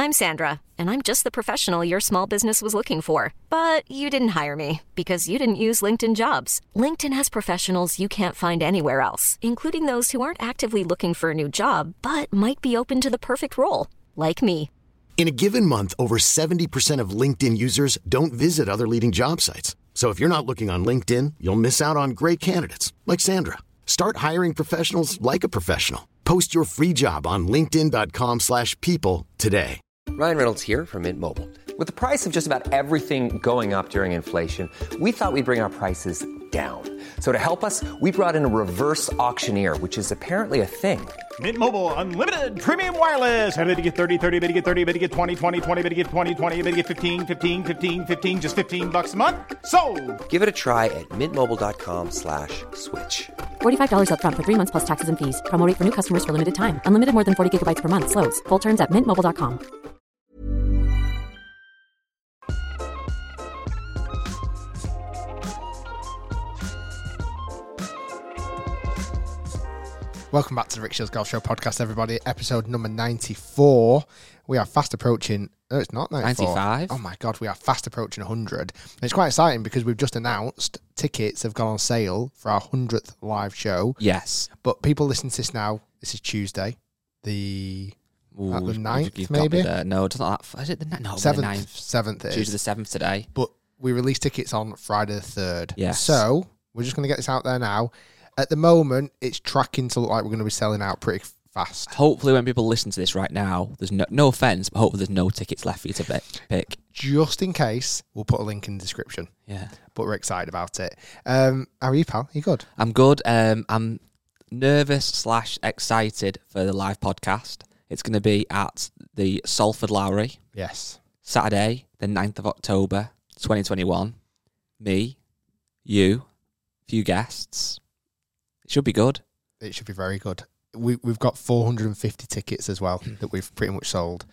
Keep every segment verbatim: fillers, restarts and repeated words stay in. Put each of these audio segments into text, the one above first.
I'm Sandra, and I'm just the professional your small business was looking for. But you didn't hire me because you didn't use LinkedIn Jobs. LinkedIn has professionals you can't find anywhere else, including those who aren't actively looking for a new job, but might be open to the perfect role, like me. In a given month, over seventy percent of LinkedIn users don't visit other leading job sites. So if you're not looking on LinkedIn, you'll miss out on great candidates like Sandra. Start hiring professionals like a professional. Post your free job on linkedin dot com slash people today. Ryan Reynolds here from Mint Mobile. With the price of just about everything going up during inflation, we thought we'd bring our prices down. So to help us, we brought in a reverse auctioneer, which is apparently a thing. Mint Mobile Unlimited Premium Wireless. How to get thirty, thirty, how to get thirty, how to get twenty, twenty, twenty, how to get twenty, twenty, how to get fifteen, fifteen, fifteen, fifteen, just fifteen bucks a month? Sold! Give it a try at mintmobile.com slash switch. forty-five dollars up front for three months plus taxes and fees. Promo rate for new customers for limited time. Unlimited more than forty gigabytes per month. Slows full terms at mint mobile dot com. Welcome back to the Rick Shields Golf Show podcast, everybody. Episode number ninety-four. We are fast approaching... No, it's not ninety-four. ninety-five. Oh, my God. We are fast approaching one hundred. And it's quite exciting because we've just announced tickets have gone on sale for our one hundredth live show. Yes. But people listening to this now, this is Tuesday, the... Ooh, At the you've- ninth, you've got me maybe? there. No, it's not that. Is it the, no, seventh, the ninth? seventh it is. Tuesday the seventh today. But we release tickets on Friday the third. Yes. So we're just going to get this out there now. At the moment, it's tracking to look like we're going to be selling out pretty fast. Hopefully, when people listen to this right now, there's no no offense, but hopefully there's no tickets left for you to pick. pick. Just in case, we'll put a link in the description. Yeah. But we're excited about it. Um, how are you, pal? You good? I'm good. Um, I'm nervous slash excited for the live podcast. It's going to be at the Salford Lowry, Yes. Saturday, the ninth of October, twenty twenty-one. Me, you, few guests. It should be good. It should be very good. We, we've got four hundred fifty tickets as well that we've pretty much sold.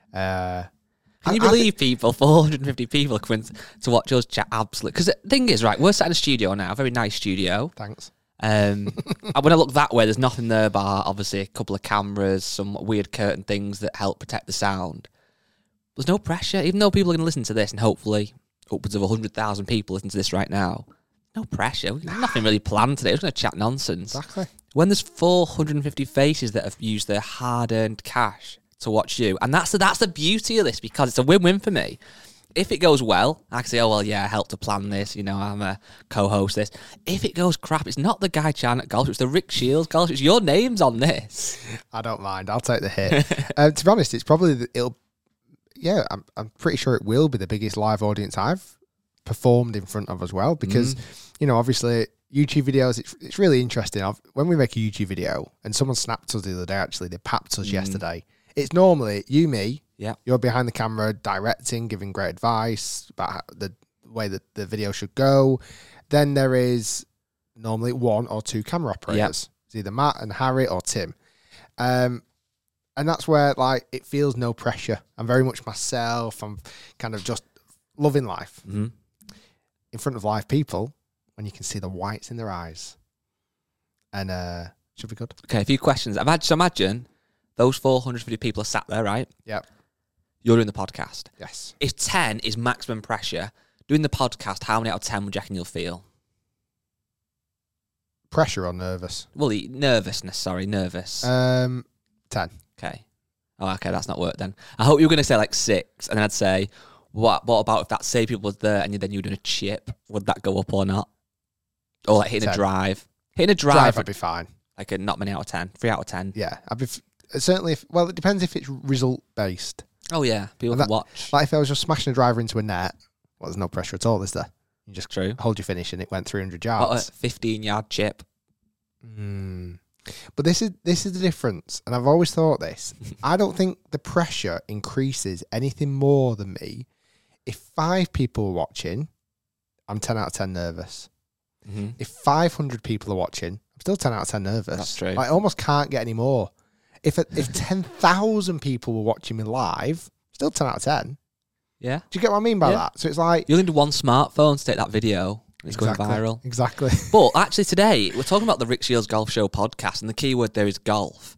Uh, Can you I- I believe people, four hundred fifty people coming to watch us chat absolutely? Because the thing is, right, we're sat in a studio now, a very nice studio. Thanks. Um, and when I look that way, there's nothing there bar, obviously, a couple of cameras, some weird curtain things that help protect the sound. There's no pressure, even though people are going to listen to this, and hopefully upwards of one hundred thousand people listen to this right now. No pressure. We've nothing really planned today. We're just going to chat nonsense. Exactly. When there's four hundred fifty faces that have used their hard-earned cash to watch you, and that's the, that's the beauty of this, because it's a win-win for me. If it goes well, I can say, oh, well, yeah, I helped to plan this, you know, I'm a co-host this. If it goes crap, it's not the Guy Chan at Golf, it's the Rick Shields Golf, it's your name's on this. I don't mind. I'll take the hit. uh, to be honest, it's probably, the, it'll, yeah, I'm, I'm pretty sure it will be the biggest live audience I've performed in front of as well, because, mm. you know, obviously YouTube videos, it's, it's really interesting. I've, when we make a YouTube video, and someone snapped us the other day, actually, they papped us mm. yesterday. It's normally you, me, yeah, you're behind the camera directing, giving great advice about the way that the video should go. Then there is normally one or two camera operators. Yep. It's either Matt and Harry or Tim. Um, and that's where, like, it feels no pressure. I'm very much myself. I'm kind of just loving life. Mm-hmm. In front of live people, when you can see the whites in their eyes. And uh, should be good. Okay, a few questions. I've had, so imagine those four hundred fifty people are sat there, right? Yep. You're doing the podcast. Yes. If ten is maximum pressure, doing the podcast, how many out of ten would you reckon you'll feel? Pressure or nervous? Well, nervousness, sorry, nervous. Um, ten. Okay. Oh, okay, that's not work then. I hope you were going to say like six, and then I'd say, what What about if that same people was there and you, then you were doing a chip? Would that go up or not? Or like hitting ten. a drive? Hitting a drive, drive would be fine. Like a not many out of ten. three out of ten. Yeah. I'd be f- certainly, if, well, it depends if it's result-based. Oh, yeah. People that, can watch. Like if I was just smashing a driver into a net, well, there's no pressure at all, is there? You just True. hold your finish and it went three hundred yards. What a fifteen-yard chip. Mm. But this is this is the difference, and I've always thought this. I don't think the pressure increases anything more than me. If five people are watching, I'm ten out of ten nervous. Mm-hmm. If five hundred people are watching, I'm still ten out of ten nervous. That's true. I almost can't get any more. If if ten thousand people were watching me live, still ten out of ten. Yeah. Do you get what I mean by yeah. that? So it's like... You'll need one smartphone to take that video. It's exactly, going viral. Exactly. But actually today, we're talking about the Rick Shields Golf Show podcast, and the key word there is golf.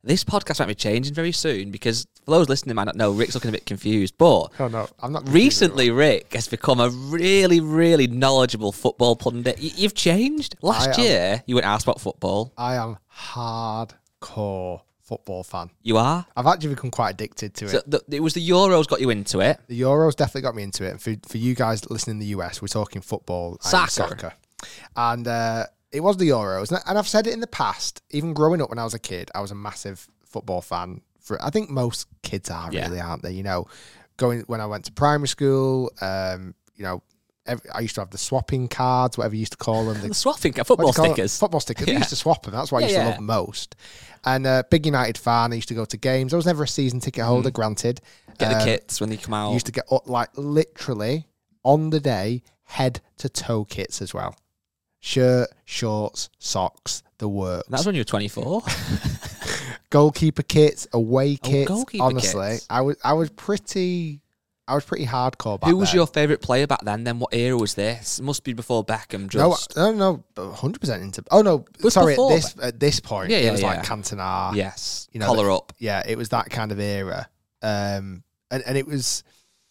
this podcast might be changing very soon because for those listening might not know, Rick's looking a bit confused. But Oh no, I'm not. recently, Rick has become a really, really knowledgeable football pundit. Y- you've changed. Last I am- year, you went asked about football. I am hardcore football fan. You are. I've actually become quite addicted to it. So the, it was the Euros got you into it. The Euros definitely got me into it. And for, for you guys listening in the U S, we're talking football Soccer. and soccer. And uh, it was the Euros. And, and I've said it in the past, even growing up when I was a kid, I was a massive football fan. For I think most kids are Yeah. really, aren't they? You know, going when I went to primary school, um, you know, every, I used to have the swapping cards, whatever you used to call them. The, The swapping what do football you call it? stickers. Football stickers. Yeah. I used to swap them. That's what I Yeah, used to yeah. love most. And uh, big United fan. I used to go to games. I was never a season ticket holder, granted. Get the Um, kits when they come out. Used to get up, like literally on the day, head to toe kits as well. Shirt, shorts, socks, the works. That was when you were twenty-four. Goalkeeper kits, away Oh, kits. goalkeeper honestly, kits. I was I was pretty I was pretty hardcore back Who was then. your favourite player back then? Then what era was this? It must be before Beckham. No, Just no, no, one hundred percent into. Oh no, was sorry. At before this at this point, Yeah, it yeah, was yeah. like Cantona. yes, you know, collar the- up. Yeah, it was that kind of era, um, and and it was,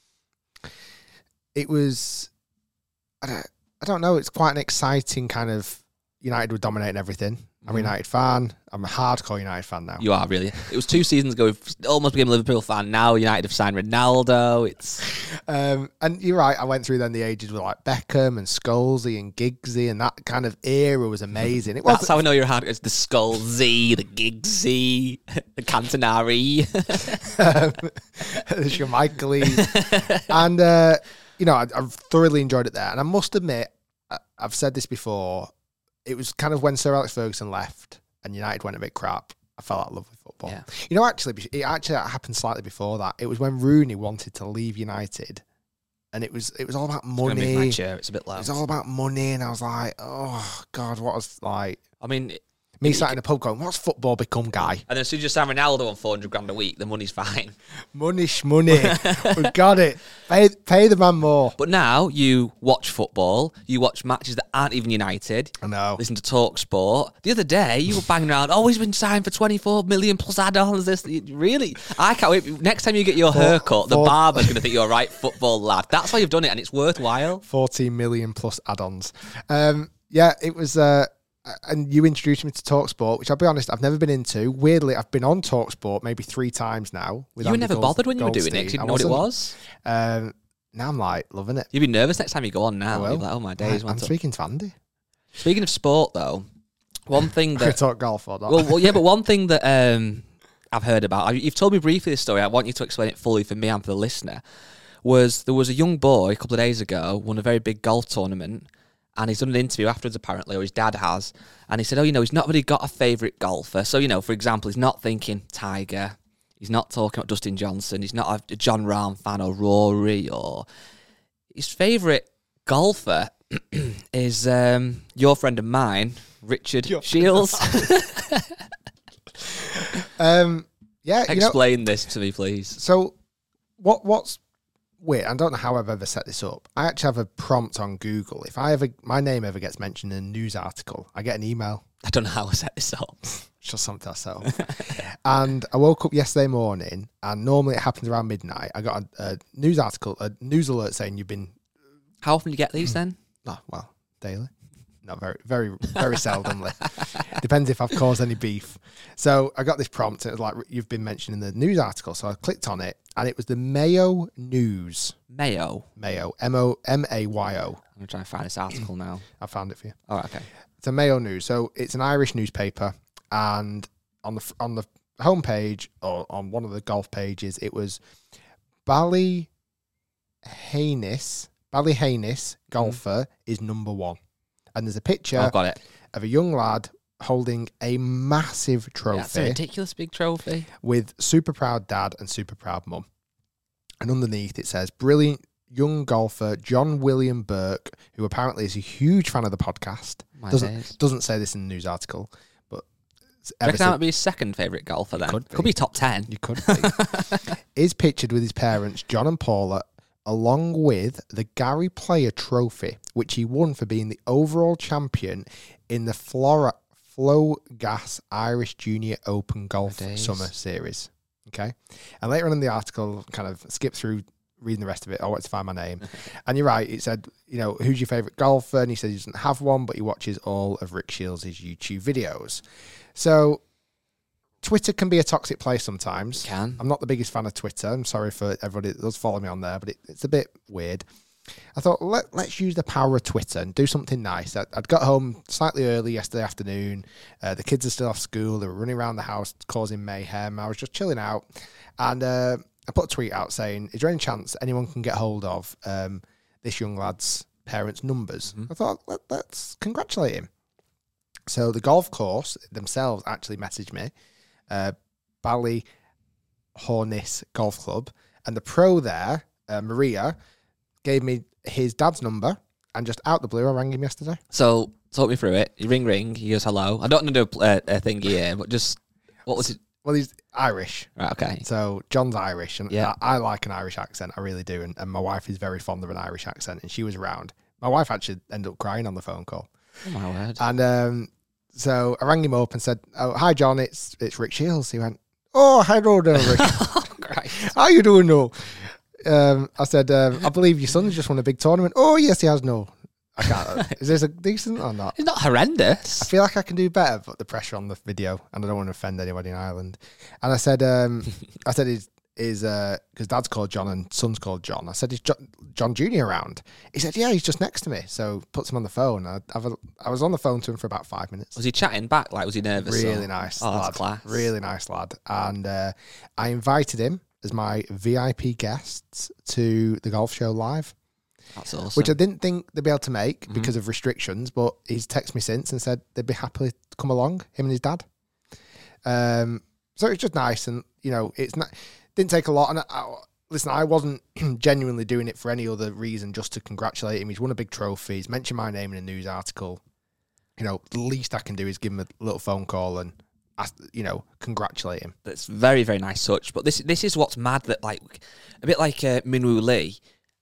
it was, I don't, I don't know. It's quite an exciting kind of. United were dominating everything. I'm a Mm. United fan. I'm a hardcore United fan now. You are really. It was two seasons ago. We've almost became a Liverpool fan. Now United have signed Ronaldo. It's Um, and you're right. I went through then the ages with like Beckham and Scholesy and Giggsy, and that kind of era was amazing. It was that's how I know you're hard. It's the Skull Z, the Gig Z, the Cantonari. the Schmeichel, and uh, you know I, I've thoroughly enjoyed it there. And I must admit, I, I've said this before. It was kind of when Sir Alex Ferguson left and United went a bit crap. I fell out of love with football. Yeah. You know, actually, it actually happened slightly before that. It was when Rooney wanted to leave United, and it was it was all about money. My chair, it's a bit loud. It was all about money, and I was like, oh God, what was like I mean, me it- sat in a pub going, what's football become, guy? and then as soon as you sign Ronaldo on four hundred grand a week, the money's fine. Money, money. We got it. Pay, pay the man more. But now you watch football, you watch matches that aren't even United. I know. Listen to Talk Sport. The other day, you were banging around, oh, he's been signed for twenty-four million plus add-ons. This, really? I can't wait. Next time you get your Four- haircut, the four- barber's going to think you're a right football lad. That's why you've done it, and it's worthwhile. fourteen million plus add-ons. Um, yeah, it was. Uh, and you introduced me to TalkSport, which I'll be honest, I've never been into. Weirdly, I've been on TalkSport maybe three times now. With You were Andy never Gold- bothered when you were doing it, 'cause you Goldstein. didn't know what it I was. wasn't. Um, now I'm like loving it. You'd be nervous next time you go on I now. will. You'll be like, oh my days. I'm what's up? speaking to Andy. Speaking of sport, though, one thing We that talk golf or not. well, well, yeah, but one thing that um, I've heard about, I- you've told me briefly this story, I want you to explain it fully for me and for the listener, was there was a young boy a couple of days ago, won a very big golf tournament, and he's done an interview afterwards apparently, or his dad has, and he said, oh, you know, he's not really got a favourite golfer. So, you know, for example, he's not thinking Tiger, he's not talking about Dustin Johnson, he's not a John Rahm fan or Rory, or his favourite golfer is um, your friend of mine, Richard Shields. um, yeah, you know, Explain this to me, please. so what? What's weird? I don't know how I've ever set this up. I actually have a prompt on Google. If I ever, my name ever gets mentioned in a news article, I get an email. I don't know how I set this up. It's just something I set up. And I woke up yesterday morning, and normally it happens around midnight. I got a, a news article, a news alert saying you've been, How often do you get these then? oh, well, daily. Not very, very, very seldomly. Depends if I've caused any beef. So I got this prompt, and it was like, you've been mentioned in the news article. So I clicked on it, and it was the Mayo News. Mayo. Mayo, M O M A Y O. I'm going to try and find this article now. I found it for you. All right, okay. It's a Mayo News. So it's an Irish newspaper, and on the on the homepage, or on one of the golf pages, it was Ballyhainis, Ballyhainis golfer is number one. And there's a picture I've got it. of a young lad holding a massive trophy That's a ridiculous big trophy. with super proud dad and super proud mum. And underneath it says, brilliant young golfer John William Burke, who apparently is a huge fan of the podcast. My Doesn't days. doesn't say this in the news article, but I ever reckon that might since- be his second favourite golfer then. Could Could be. be top ten. you could be, is pictured with his parents, John and Paula, along with the Gary Player Trophy, which he won for being the overall champion in the Flora, Flow Gas Irish Junior Open Golf Days. Summer Series. Okay. And later on in the article, kind of skip through reading the rest of it. I wanted to find my name. And you're right. It said, you know, who's your favourite golfer? And he said he doesn't have one, but he watches all of Rick Shields' YouTube videos. So Twitter can be a toxic place sometimes. It can. I'm not the biggest fan of Twitter. I'm sorry for everybody that does follow me on there, but it, it's a bit weird. I thought, Let, let's use the power of Twitter and do something nice. I, I'd got home slightly early yesterday afternoon. Uh, the kids are still off school. They were running around the house causing mayhem. I was just chilling out. And uh, I put a tweet out saying, is there any chance anyone can get hold of um, this young lad's parents' numbers? Mm-hmm. I thought, Let, let's congratulate him. So the golf course themselves actually messaged me, uh, Bally Hornice Golf Club, and the pro there, uh, Maria, gave me his dad's number, and just out the blue, I rang him yesterday. So, talk me through it. You ring, ring. He goes, hello. I don't know a, a thing here, but just, what was it? Well, he's Irish. Right, okay. So, John's Irish, and yeah. I, I like an Irish accent. I really do. And, and my wife is very fond of an Irish accent, and she was around. My wife actually ended up crying on the phone call. Oh, my word. And um, so, I rang him up and said, oh, hi, John, it's it's Rick Shields. He went, oh, hello there, Rick. Oh, Christ. How you doing, though? Um, I said, um, I believe your son's just won a big tournament. Oh, yes, he has. No, I can't. Is this a decent or not? It's not horrendous. I feel like I can do better, but the pressure on the video, and I don't want to offend anybody in Ireland. And I said, um, I said, is is uh, because dad's called John and son's called John. I said, is John, John Junior around? He said, yeah, he's just next to me. So puts him on the phone. I, I've, I was on the phone to him for about five minutes. Was he chatting back? Like, was he nervous? Really or? nice Oh, lad. that's class. Really nice lad. And uh, I invited him as my V I P guests to the golf show live. That's awesome. Which I didn't think they'd be able to make mm-hmm. because of restrictions, but he's texted me since and said they'd be happy to come along, him and his dad. Um, so it's just nice, and you know, it's not didn't take a lot. And I, I, listen, I wasn't genuinely doing it for any other reason, just to congratulate him. He's won a big trophy. He's mentioned my name in a news article. You know, the least I can do is give him a little phone call and, ask, you know, congratulate him. That's very, very nice touch. But this this is what's mad, that like a bit like uh, Minwoo Lee,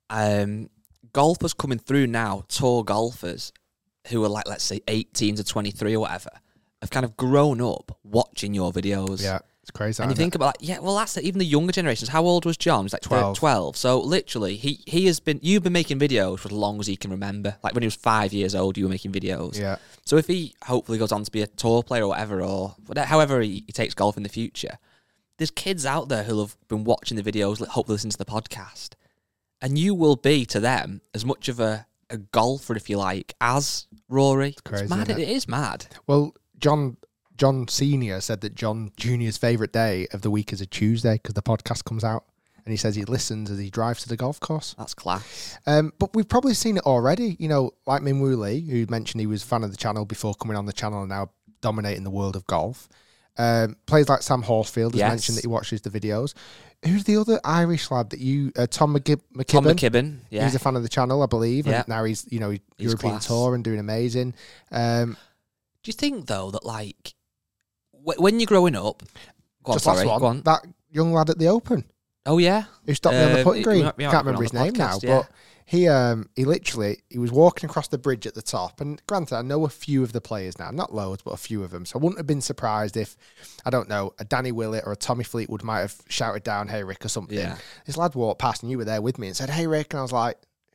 um, golfers coming through now, tour golfers who are like, let's say eighteen to twenty-three or whatever, have kind of grown up watching your videos. Yeah, it's crazy. And you think it? about, like, yeah, well, that's it. Even the younger generations. How old was John? He was like twelve. twelve. So literally, he he has been. You've been making videos for as long as he can remember. Like when he was five years old, you were making videos. Yeah. So if he hopefully goes on to be a tour player or whatever, or whatever, however he, he takes golf in the future, there's kids out there who'll have been watching the videos, hopefully listen to the podcast, and you will be to them as much of a, a golfer, if you like, as Rory. It's crazy. It's mad. Isn't It? it is mad. Well, John John Senior said that John Junior's favourite day of the week is a Tuesday because the podcast comes out, and he says he listens as he drives to the golf course. That's class. Um, but we've probably seen it already. You know, like Minwoo Lee, who mentioned he was a fan of the channel before coming on the channel and now dominating the world of golf. Um, players like Sam Horsfield has Yes. mentioned that he watches the videos. Who's the other Irish lad that you, uh, Tom McGib- McKibben? Tom McKibben, yeah. He's a fan of the channel, I believe. Yeah. And now he's, you know, He's European class. tour and doing amazing. Um, Do you think, though, that, like, wh- when you're growing up... Go on, just sorry, last one, go on. that young lad at the Open Oh, yeah? who stopped me on the Um, putting we green. might- we might Can't put it remember on his the name now, podcast, yeah. but he um he literally he was walking across the bridge at the top. And granted, I know a few of the players now, not loads, but a few of them. So I wouldn't have been surprised if, I don't know, a Danny Willett or a Tommy Fleetwood might have shouted down, "Hey Rick," or something. Yeah. This lad walked past and you were there with me and said, "Hey Rick," and I was like,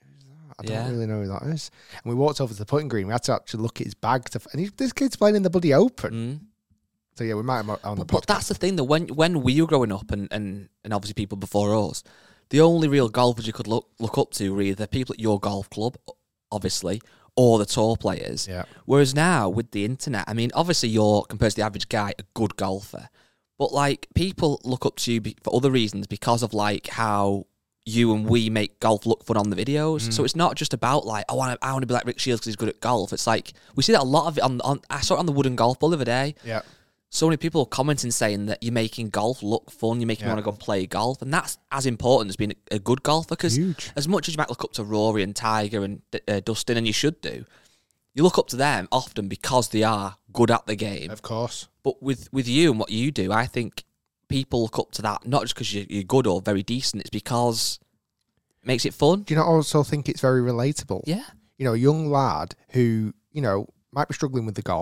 I don't Yeah. really know who that is. And we walked over to the putting green. We had to actually look at his bag to, and he, this kid's playing in the bloody Open. Mm. So yeah, we might have on the But, but podcast. that's the thing, that when when we were growing up, and, and, and obviously people before us, the only real golfers you could look look up to were either people at your golf club, obviously, or the tour players. Yeah. Whereas now, with the internet, I mean, obviously you're, compared to the average guy, a good golfer. But, like, people look up to you be, for other reasons, because of, like, how you and we make golf look fun on the videos. Mm. So it's not just about, like, I want to I want to be like Rick Shields because he's good at golf. It's like, we see that a lot of it on, on I saw it on the Wooden Golf Ball the other day. Yeah. So many people commenting saying that you're making golf look fun, you're making Yeah. me want to go and play golf, and that's as important as being a good golfer. Because Huge. as much as you might look up to Rory and Tiger and uh, Dustin, and you should do, you look up to them often because they are good at the game. Of course. But with, with you and what you do, I think people look up to that not just because you're, you're good or very decent, it's because it makes it fun. Do you not also think it's very relatable? Yeah. You know, a young lad who, you know, might be struggling with the golf,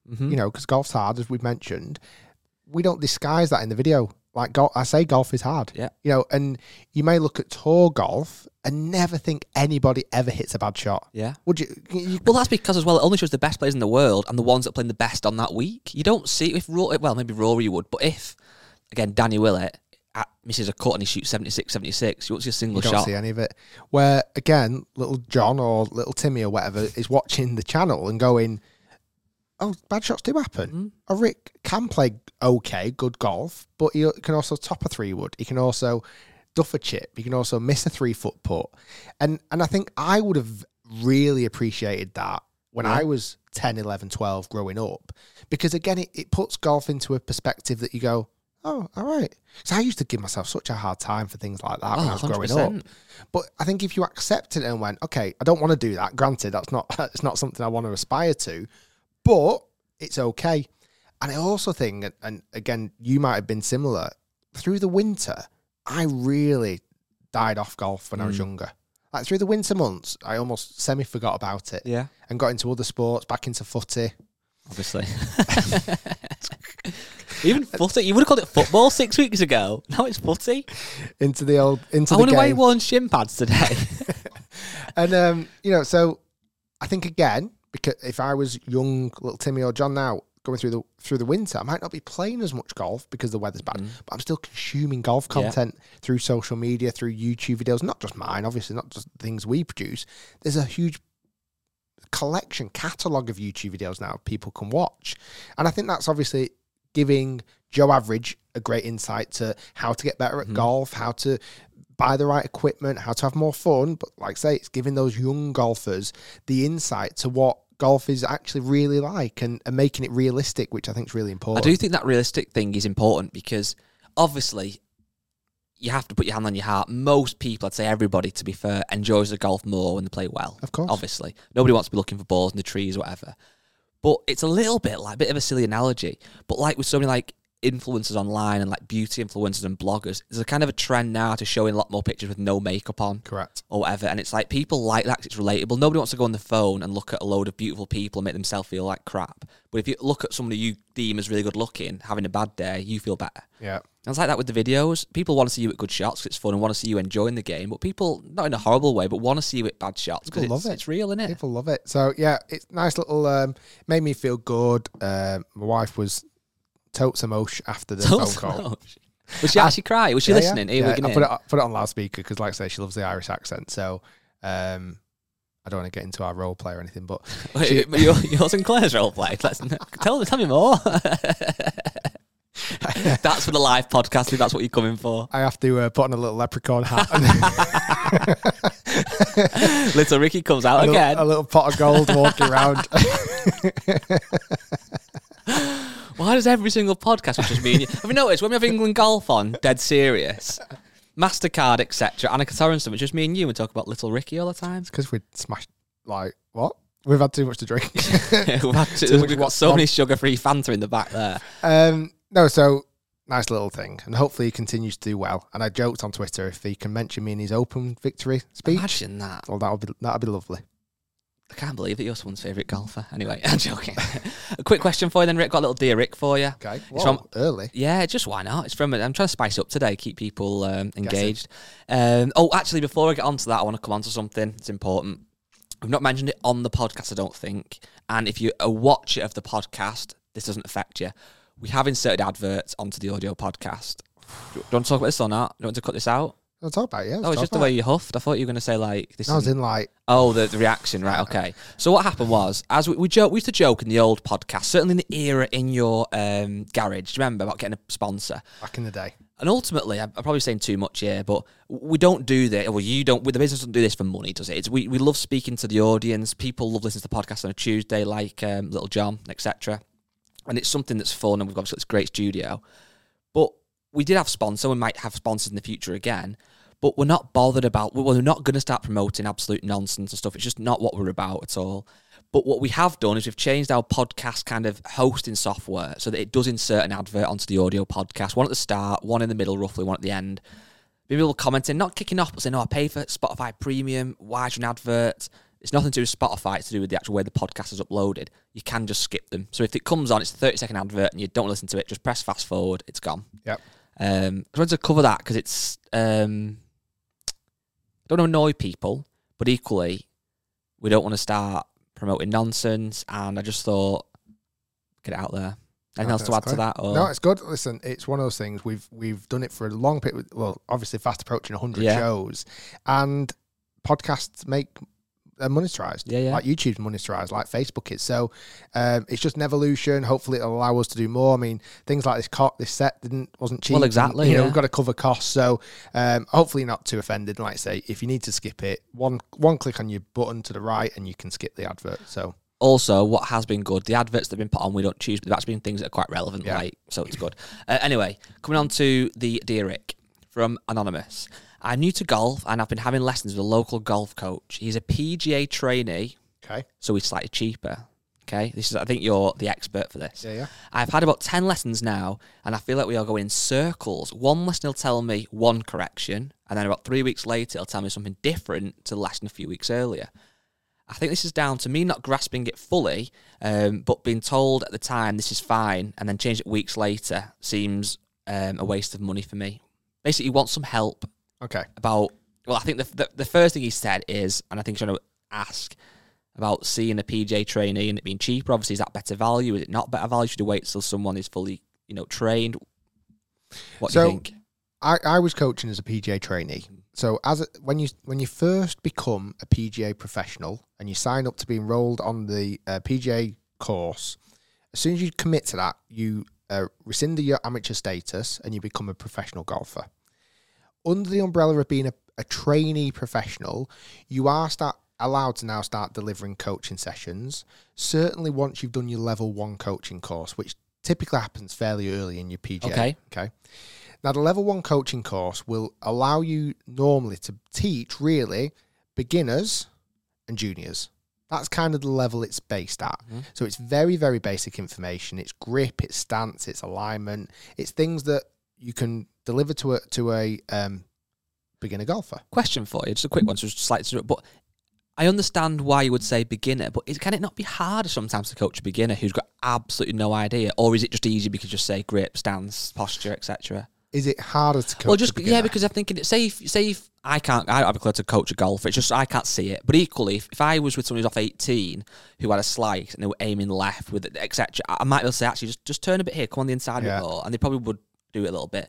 Mm-hmm. You know, because golf's hard, as we've mentioned. We don't disguise that in the video. Like, golf, I say golf is hard. Yeah. You know, and you may look at tour golf and never think anybody ever hits a bad shot. Yeah. Would you? you well, that's because as well, it only shows the best players in the world and the ones that are playing the best on that week. You don't see, if Rory, well, maybe Rory would, but if, again, Danny Willett at, misses a cut and he shoots seventy-six seventy-six, you won't see a single you don't shot. see any of it. Where, again, little John or little Timmy or whatever is watching the channel and going, oh, bad shots do happen. Mm-hmm. Oh, Rick can play okay, good golf, but he can also top a three wood. He can also duff a chip. He can also miss a three foot putt. And and I think I would have really appreciated that when yeah. I was ten, eleven, twelve growing up. Because again, it, it puts golf into a perspective that you go, oh, all right. So I used to give myself such a hard time for things like that oh, when I was growing one hundred percent. Up. But I think if you accepted it and went, okay, I don't want to do that. Granted, that's not it's not something I want to aspire to. But it's okay. And I also think, and again, you might have been similar, through the winter, I really died off golf when mm. I was younger. Like through the winter months, I almost semi-forgot about it. Yeah. And got into other sports, back into footy. Obviously. Even footy? You would have called it football six weeks ago. Now it's footy. Into the old, into I the wonder game. why you wore shin pads today. And, um, you know, so I think again, because if I was young little Timmy or John now going through the through the winter, I might not be playing as much golf because the weather's bad, mm. but I'm still consuming golf content yeah. through social media, through YouTube videos, not just mine, obviously, not just things we produce. There's a huge collection, catalogue of YouTube videos now people can watch. And I think that's obviously giving Joe Average a great insight to how to get better at mm. golf, how to buy the right equipment, how to have more fun. But like I say, it's giving those young golfers the insight to what golf is actually really like and, and making it realistic, which I think is really important. I do think that realistic thing is important because obviously you have to put your hand on your heart. Most people, I'd say everybody, to be fair, enjoys the golf more when they play well. Of course. Obviously. Nobody wants to be looking for balls in the trees or whatever. But it's a little bit like a bit of a silly analogy. But like with so many like influencers online and like beauty influencers and bloggers, there's a kind of a trend now to showing a lot more pictures with no makeup on. Correct. Or whatever. And it's like people like that 'cause it's relatable. Nobody wants to go on the phone and look at a load of beautiful people and make themselves feel like crap. But if you look at somebody you deem as really good looking, having a bad day, you feel better. Yeah. And it's like that with the videos. People want to see you at good shots because it's fun and want to see you enjoying the game. But people, not in a horrible way, but want to see you at bad shots because it's, it. it's real, isn't it? People love it. So, yeah, it's nice little, um, made me feel good. Um, my wife was totes emotion after the Totes phone call. emotion. Was she actually crying? Was she yeah, listening? Yeah, yeah. I put it, put it on loudspeaker because, like I say, she loves the Irish accent. So, um, I don't want to get into our role play or anything, but Wait, she, your, yours and Claire's role play. Let's tell tell me more. That's for the live podcast. If that's what you're coming for. I have to uh, put on a little leprechaun hat. Little Ricky comes out a again. Little, a little pot of gold walking around. Why does every single podcast which is me and you? Have you noticed when we have England golf on, dead serious, MasterCard, et cetera, Annika Sorensen, it's just me and you and talk about Little Ricky all the time? It's because we smashed, like, what? We've had too much to drink. yeah, we've had to, we've got so many sugar-free Fanta in the back there. Um, no, so nice little thing, and hopefully he continues to do well. And I joked on Twitter if he can mention me in his Open victory speech. Imagine that. Well, that'll be that'll be lovely. I can't believe that you're someone's favourite golfer. Anyway, I'm joking. A quick question for you then, Rick. Got a little Dear Rick for you. Okay. It's Whoa, from, early. Yeah, just why not? It's from, I'm trying to spice up today, keep people um, engaged. Um, oh, actually, before I get on to that, I want to come on to something. It's important. We've not mentioned it on the podcast, I don't think. And if you're a watcher of the podcast, this doesn't affect you. We have inserted adverts onto the audio podcast. Do you want to talk about this or not? Do you want to cut this out? I'll talk about it, yeah. Oh, it's just the way you huffed. I thought you were going to say, like... this. I was in, like... Oh, the, the reaction, right, okay. So what happened was, as we, we, joke, we used to joke in the old podcast, certainly in the era in your um, garage, do you remember, about getting a sponsor? Back in the day. And ultimately, I'm, I'm probably saying too much here, but we don't do this, well, you don't, the business doesn't do this for money, does it? It's, we, we love speaking to the audience. People love listening to the podcast on a Tuesday, like um, Little John, et cetera. And it's something that's fun, and we've got this great studio. But we did have sponsors, we might have sponsors in the future again, but we're not bothered about, we're not going to start promoting absolute nonsense and stuff. It's just not what we're about at all. But what we have done is we've changed our podcast kind of hosting software so that it does insert an advert onto the audio podcast. One at the start, one in the middle, roughly, one at the end. People commenting, not kicking off, but saying, no, I pay for Spotify Premium. Why is an advert? It's nothing to do with Spotify. It's to do with the actual way the podcast is uploaded. You can just skip them. So if it comes on, it's a thirty second advert and you don't listen to it, just press fast forward. It's gone. Yep. Um, I wanted to cover that because it's, um, don't want to annoy people, but equally, we don't want to start promoting nonsense. And I just thought, get it out there. Anything else to add to that? Or? No, it's good. Listen, it's one of those things. We've we've done it for a long period. Well, obviously, fast approaching one hundred Yeah. shows, and podcasts make are monetized. Yeah, yeah. Like YouTube's monetized, like Facebook is. So um, it's just an evolution. Hopefully, it'll allow us to do more. I mean, things like this co- this set didn't wasn't cheap. Well, exactly. And, you know, yeah. we've got to cover costs. So um, hopefully, you're not too offended. And like I say, if you need to skip it, one one click on your button to the right, and you can skip the advert. So. Also, what has been good, the adverts that have been put on, we don't choose, but they've actually been things that are quite relevant, Yeah. like, so it's good. Uh, anyway, coming on to the Dear Rick from Anonymous. I'm new to golf, and I've been having lessons with a local golf coach. He's a P G A trainee, Okay. so he's slightly cheaper. Okay, this is. I think you're the expert for this. Yeah, yeah. I've had about ten lessons now, and I feel like we are going in circles. One lesson will tell me one correction, and then about three weeks later, it'll tell me something different to the lesson a few weeks earlier. I think this is down to me not grasping it fully, um, but being told at the time this is fine, and then change it weeks later seems um, a waste of money for me. Basically, you want some help Okay. about. Well, I think the, the the first thing he said is, and I think he's trying to ask about seeing a P G A trainee and it being cheaper. Obviously, is that better value? Is it not better value? Should you wait till someone is fully, you know, trained? What So, do you think? I, I was coaching as a P G A trainee. So as a, when you when you first become a P G A professional and you sign up to be enrolled on the uh, P G A course, as soon as you commit to that, you uh, rescind your amateur status and you become a professional golfer. Under the umbrella of being a, a trainee professional, you are start allowed to now start delivering coaching sessions. Certainly once you've done your level one coaching course, which typically happens fairly early in your P G A. Okay. Okay. Now, the level one coaching course will allow you normally to teach, really, beginners and juniors. That's kind of the level it's based at. Mm-hmm. So it's very, very basic information. It's grip, it's stance, it's alignment. It's things that you can deliver to a to a um, beginner golfer. Question for you, just a quick one, so just slightly, but I understand why you would say beginner, but is, can it not be harder sometimes to coach a beginner who's got absolutely no idea, or is it just easy because you just say grip, stance, posture, et cetera? Is it harder to coach? Well, just a beginner? yeah, because I'm thinking, say if say if I can't, I have a clue to coach a golfer. It's just I can't see it. But equally, if, if I was with someone who's off eighteen who had a slice and they were aiming left with it, et cetera, I might be able to say actually just just turn a bit here, come on the inside Yeah. of it more, and they probably would do it a little bit.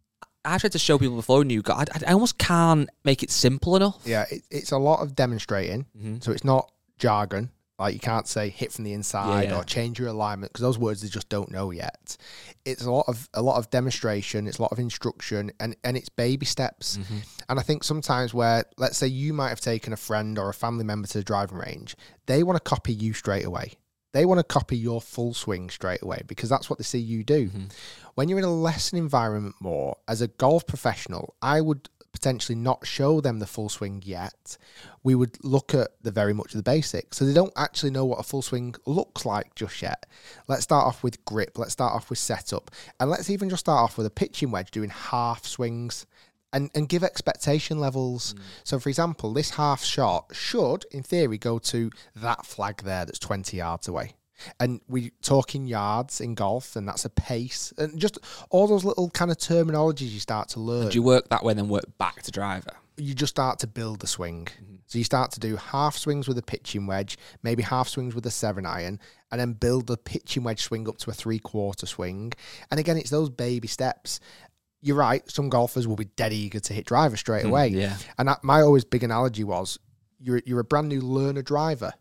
I tried to show people before new guys. I, I almost can't make it simple enough. Yeah, it, it's a lot of demonstrating. Mm-hmm. So it's not jargon. Like you can't say hit from the inside Yeah, yeah. or change your alignment because those words they just don't know yet. It's a lot of a lot of demonstration. It's a lot of instruction, and and it's baby steps. Mm-hmm. And I think sometimes where let's say you might have taken a friend or a family member to the driving range, they want to copy you straight away. They want to copy your full swing straight away because that's what they see you do. Mm-hmm. When you're in a lesson environment more, as a golf professional, I would potentially not show them the full swing yet. We would look at the very much of the basics. So they don't actually know what a full swing looks like just yet. Let's start off with grip. Let's start off with setup. And let's even just start off with a pitching wedge doing half swings. And, and give expectation levels. Mm. So, for example, this half shot should, in theory, go to that flag there that's twenty yards away. And we talk in yards in golf, and that's a pace. And just all those little kind of terminologies you start to learn. Do you work that way and then work back to driver? You just start to build the swing. Mm-hmm. So you start to do half swings with a pitching wedge, maybe half swings with a seven iron, and then build the pitching wedge swing up to a three-quarter swing. And again, it's those baby steps. You're right, some golfers will be dead eager to hit driver straight away. Mm, yeah. And that, my always big analogy was, you're you're a brand new learner driver.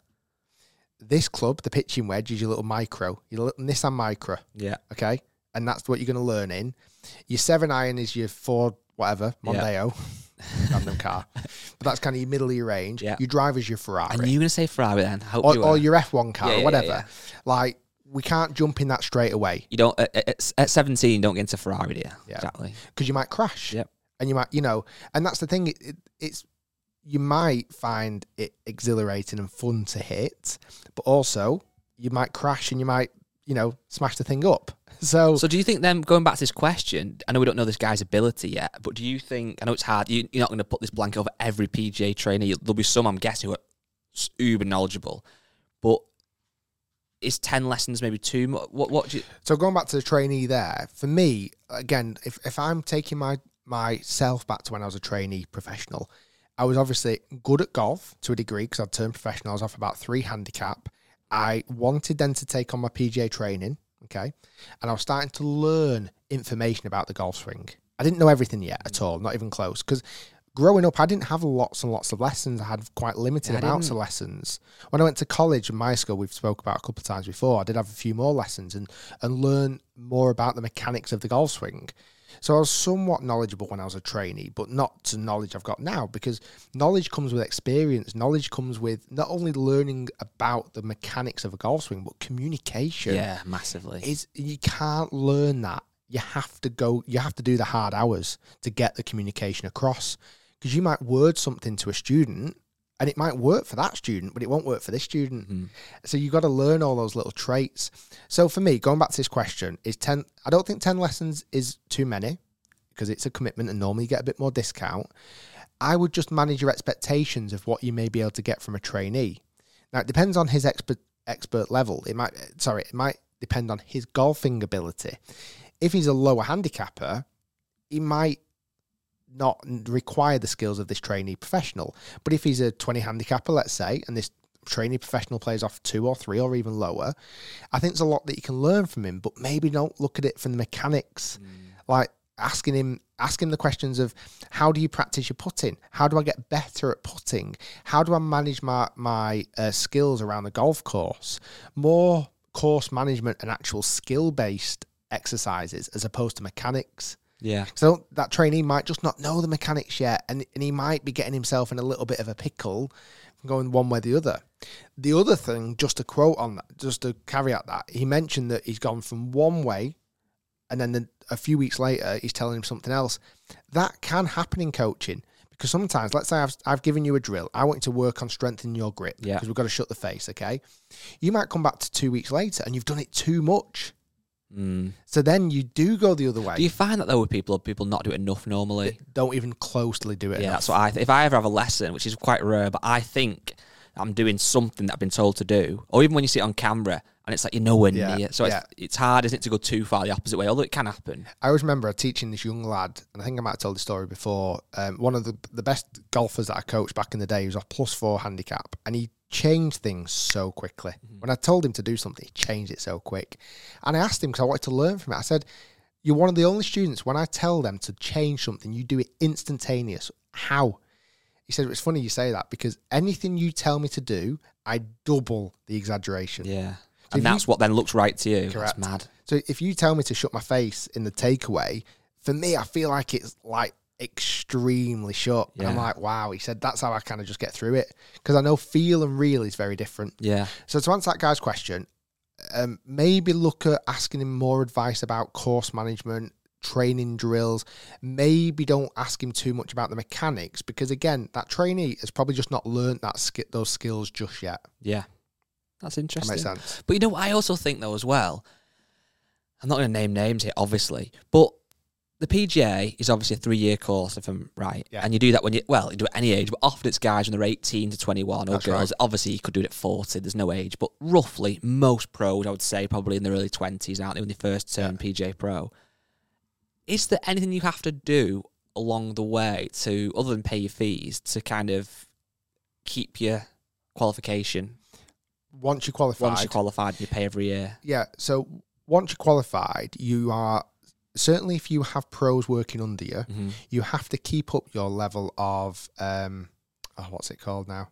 This club, the pitching wedge, is your little micro, your little Nissan Micra. Yeah. Okay? And that's what you're going to learn in. Your seven iron is your Ford, whatever, Mondeo. Yeah. Random car. But that's kind of your middle of your range. Yeah. Your driver's your Ferrari. And you're going to say Ferrari then? I hope or, you or are. your F one car Yeah, or yeah, whatever. yeah. Like, we can't jump in that straight away. You don't at, at, at seventeen. You don't get into Ferrari, do you? Yeah. Exactly. Because you might crash. Yep. And you might, you know, and that's the thing. It, it, it's you might find it exhilarating and fun to hit, but also you might crash and you might, you know, smash the thing up. So, So do you think then, going back to this question, I know we don't know this guy's ability yet, but do you think, I know it's hard, you, you're not going to put this blanket over every P G A trainer. There'll be some, I'm guessing, who are uber knowledgeable. But is ten lessons maybe too much? What, what do you... So going back to the trainee there, for me, again, if, if I'm taking my myself back to when I was a trainee professional, I was obviously good at golf to a degree because I'd turned professional. I was off about three handicap. I wanted then to take on my P G A training, okay? And I was starting to learn information about the golf swing. I didn't know everything yet at all, not even close, because growing up, I didn't have lots and lots of lessons. I had quite limited yeah, amounts of lessons. When I went to college in my school, we've spoke about a couple of times before, I did have a few more lessons and, and learn more about the mechanics of the golf swing. So I was somewhat knowledgeable when I was a trainee, but not to knowledge I've got now, because knowledge comes with experience. Knowledge comes with not only learning about the mechanics of a golf swing, but communication. Yeah, massively. Is you can't learn that. You have to go, you have to do the hard hours to get the communication across. Because you might word something to a student and it might work for that student, but it won't work for this student. Mm. So you've got to learn all those little traits. So for me, going back to this question, is ten, I don't think ten lessons is too many because it's a commitment and normally you get a bit more discount. I would just manage your expectations of what you may be able to get from a trainee. Now, it depends on his expert expert level. It might, sorry, it might depend on his golfing ability. If he's a lower handicapper, he might not require the skills of this trainee professional. But if he's a twenty handicapper, let's say, and this trainee professional plays off two or three or even lower, I think there's a lot that you can learn from him, but maybe don't look at it from the mechanics. Mm. Like asking him, ask him the questions of how do you practice your putting? How do I get better at putting? How do I manage my, my uh, skills around the golf course? More course management and actual skill-based exercises as opposed to mechanics. Yeah. So that trainee might just not know the mechanics yet, and, and he might be getting himself in a little bit of a pickle going one way or the other. The other thing, just to quote on that, just to caveat that, he mentioned that he's gone from one way and then the, a few weeks later he's telling him something else. That can happen in coaching because sometimes, let's say I've, I've given you a drill. I want you to work on strengthening your grip because yeah. we've got to shut the face, okay? You might come back to two weeks later and you've done it too much. Mm. So then you do go the other way. Do you find that though with people, people not do it enough normally? They don't even closely do it Yeah, enough. that's what I th- if I ever have a lesson, which is quite rare, but I think I'm doing something that I've been told to do, or even when you see it on camera and it's like you're nowhere yeah, near. So yeah. it's, it's hard, isn't it, to go too far the opposite way, although it can happen. I always remember teaching this young lad, and I think I might have told the story before, um, one of the, the best golfers that I coached back in the day, he was a plus four handicap, and he changed things so quickly. Mm-hmm. When I told him to do something, he changed it so quick. And I asked him, because I wanted to learn from it, I said, you're one of the only students, when I tell them to change something, you do it instantaneous. How? He said, it's funny you say that, because anything you tell me to do, I double the exaggeration. Yeah. So and that's you, what then looks right to you. Correct. That's mad. So if you tell me to shut my face in the takeaway, for me, I feel like it's like extremely shut. Yeah. And I'm like, wow. He said, that's how I kind of just get through it. Because I know feel and real is very different. Yeah. So to answer that guy's question, um, maybe look at asking him more advice about course management, training drills. Maybe don't ask him too much about the mechanics, because again, that trainee has probably just not learned that sk- those skills just yet. Yeah. That's interesting. That makes sense. But you know, I also think though as well, I'm not going to name names here, obviously, but the P G A is obviously a three-year course, if I'm right. Yeah. And you do that when you, well, you do it at any age, but often it's guys when they're eighteen to twenty-one, or That's girls. Right. Obviously, you could do it at forty, there's no age, but roughly, most pros, I would say, probably in their early twenties, aren't they, when they first turn yeah. P G A Pro. Is there anything you have to do along the way to, other than pay your fees, to kind of keep your qualification? Once you're qualified. Once you're qualified, you pay every year. Yeah, so once you're qualified, you are, certainly if you have pros working under you, mm-hmm. you have to keep up your level of, um, oh, what's it called now?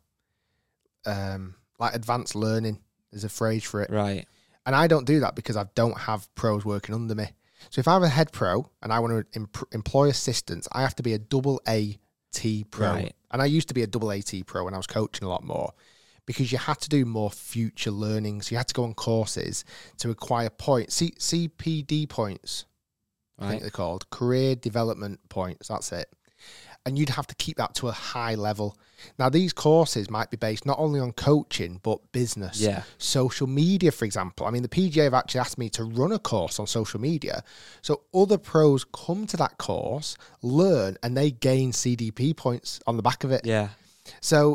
Um, like advanced learning. There's a phrase for it. Right. And I don't do that because I don't have pros working under me. So if I'm a head pro and I want to imp- employ assistants, I have to be a double A T pro. Right. And I used to be a double A T pro when I was coaching a lot more, because you had to do more future learning. So you had to go on courses to acquire points, C- C P D points, right. I think they're called, career development points, that's it. And you'd have to keep that to a high level. Now, these courses might be based not only on coaching, but business, yeah. social media, for example. I mean, the P G A have actually asked me to run a course on social media. So other pros come to that course, learn, and they gain C D P points on the back of it. Yeah. So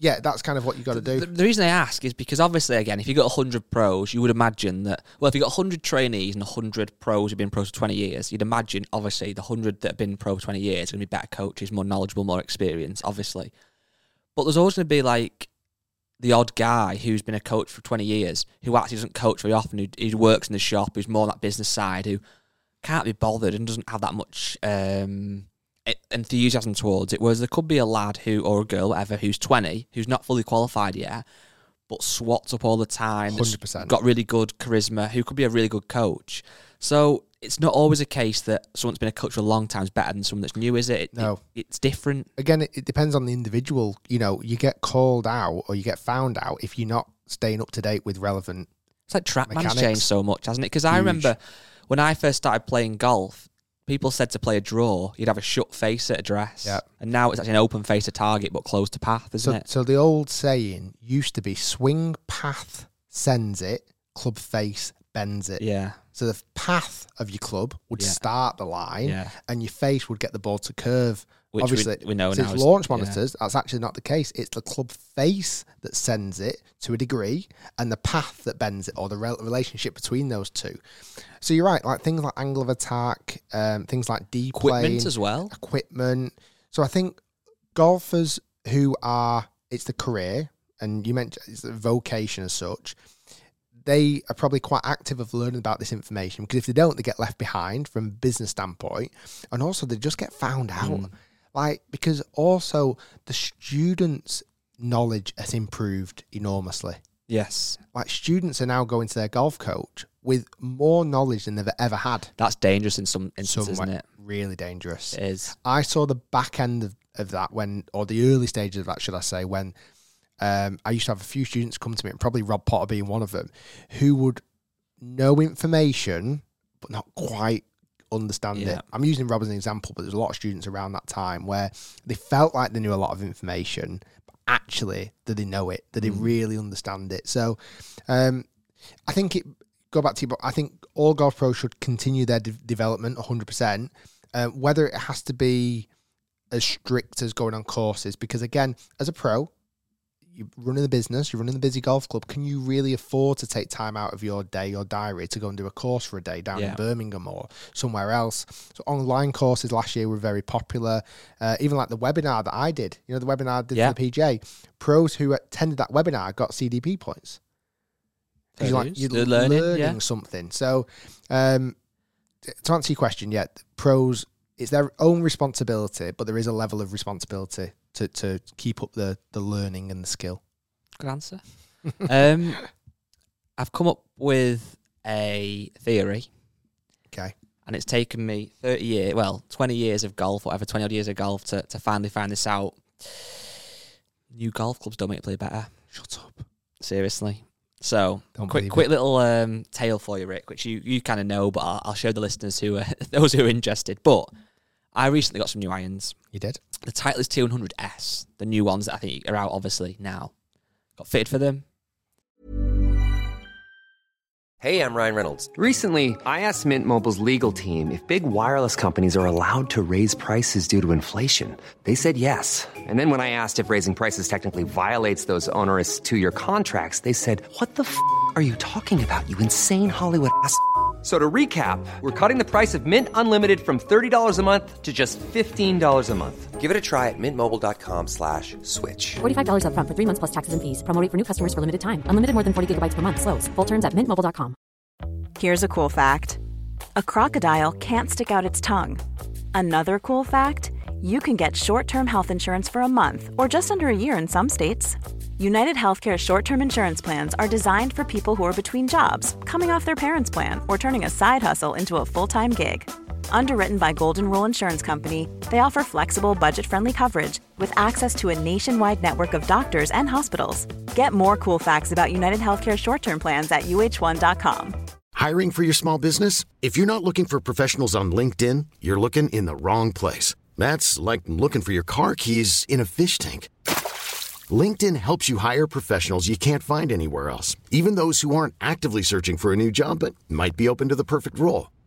yeah, that's kind of what you got to do. The, the reason I ask is because obviously, again, if you got one hundred pros, you would imagine that, well, if you got one hundred trainees and one hundred pros who've been pros for twenty years, you'd imagine, obviously, the one hundred that have been pro for twenty years are going to be better coaches, more knowledgeable, more experienced, obviously. But there's always going to be, like, the odd guy who's been a coach for twenty years, who actually doesn't coach very often, who, who works in the shop, who's more on that business side, who can't be bothered and doesn't have that much um, enthusiasm towards it. Whereas there could be a lad who, or a girl, whatever, who's twenty, who's not fully qualified yet, but swats up all the time, one hundred percent. Got really good charisma, who could be a really good coach. So it's not always a case that someone's been a coach for a long time is better than someone that's new, is it? it no. It, it's different. Again, it, it depends on the individual. You know, you get called out or you get found out if you're not staying up to date with relevant It's like Trackman's mechanics. changed so much, hasn't it? Because I remember when I first started playing golf, people said to play a draw, you'd have a shut face at address. Yep. And now it's actually an open face to target, but closed to path, isn't so, it? So the old saying used to be swing path sends it, club face bends it. Yeah. So the path of your club would Yeah. start the line Yeah. and your face would get the ball to curve. Which Obviously, we, we know since now. is- launch yeah. monitors, that's actually not the case. It's the club face that sends it to a degree and the path that bends it, or the rel- relationship between those two. So you're right, like things like angle of attack, um, things like deep Equipment as well. equipment. So I think golfers who are, it's the career, and you mentioned it's the vocation as such, they are probably quite active of learning about this information, because if they don't, they get left behind from a business standpoint, and also they just get found out. Mm. Like, because also the students' knowledge has improved enormously. Yes. Like, students are now going to their golf coach with more knowledge than they've ever had. That's dangerous in some instances, Somewhat isn't it? really dangerous. It is. I saw the back end of, of that when, or the early stages of that, should I say, when um, I used to have a few students come to me, and probably Rob Potter being one of them, who would know information but not quite understand Yeah. it. I'm using Rob as an example, but there's a lot of students around that time where they felt like they knew a lot of information, but actually, did they know it? Did they Mm. really understand it? So um, I think it, go back to you, but I think all golf pros should continue their de- development one hundred percent. Uh, whether it has to be as strict as going on courses, because again, as a pro, you're running the business, you're running the busy golf club, can you really afford to take time out of your day or diary to go and do a course for a day down Yeah. in Birmingham or somewhere else? So online courses last year were very popular. Uh, even like the webinar that I did, you know, the webinar I did Yeah. for the P G A, pros who attended that webinar got C D P points. Fair You're, like, dues. you're They're learning, learning, yeah. something. So um, to answer your question, yeah, pros, it's their own responsibility, but there is a level of responsibility to, to keep up the, the learning and the skill. Good answer. um, I've come up with a theory, Okay. and it's taken me thirty years, well, twenty years of golf, whatever, twenty odd years of golf to, to finally find this out. New golf clubs don't make it play better. Shut up. Seriously. So, Don't quick, believe quick it. little um, tale for you, Rick, which you, you kind of know, but I'll, I'll show the listeners who are those who are interested. But I recently got some new irons. You did? The Titleist T one hundred S, the new ones that I think are out, obviously, now. Got fitted for them. Hey, I'm Ryan Reynolds. Recently, I asked Mint Mobile's legal team if big wireless companies are allowed to raise prices due to inflation. They said yes. And then when I asked if raising prices technically violates those onerous two-year contracts, they said, "What the f*** are you talking about, you insane Hollywood ass?" So to recap, we're cutting the price of Mint Unlimited from thirty dollars a month to just fifteen dollars a month. Give it a try at mintmobile.com slash switch. forty-five dollars upfront for three months plus taxes and fees. Promo rate for new customers for limited time. Unlimited more than forty gigabytes per month. Slows full terms at mint mobile dot com. Here's a cool fact. A crocodile can't stick out its tongue. Another cool fact, you can get short-term health insurance for a month or just under a year in some states. United Healthcare short-term insurance plans are designed for people who are between jobs, coming off their parents' plan, or turning a side hustle into a full-time gig. Underwritten by Golden Rule Insurance Company, they offer flexible, budget-friendly coverage with access to a nationwide network of doctors and hospitals. Get more cool facts about United Healthcare short-term plans at U H one dot com. Hiring for your small business? If you're not looking for professionals on LinkedIn, you're looking in the wrong place. That's like looking for your car keys in a fish tank. LinkedIn helps you hire professionals you can't find anywhere else, even those who aren't actively searching for a new job but might be open to the perfect role.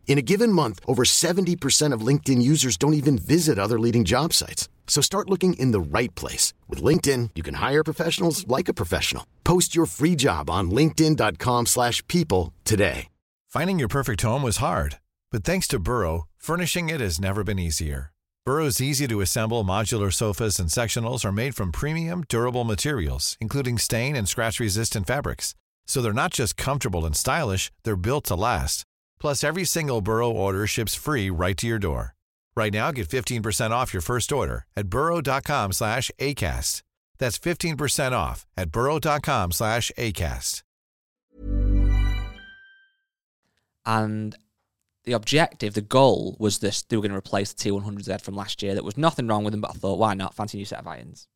In a given month, over seventy percent of LinkedIn users don't even visit other leading job sites. So start looking in the right place. With LinkedIn, you can hire professionals like a professional. Post your free job on linkedin.com slash people today. Finding your perfect home was hard, but thanks to Burrow, furnishing it has never been easier. Burrow's easy-to-assemble modular sofas and sectionals are made from premium, durable materials, including stain and scratch-resistant fabrics. So they're not just comfortable and stylish, they're built to last. Plus, every single Burrow order ships free right to your door. Right now, get fifteen percent off your first order at burrow.com slash ACAST. That's fifteen percent off at burrow.com slash ACAST. And the objective, the goal, was this: they were going to replace the T one hundred Z from last year. There was nothing wrong with them, but I thought, why not? Fancy a new set of irons.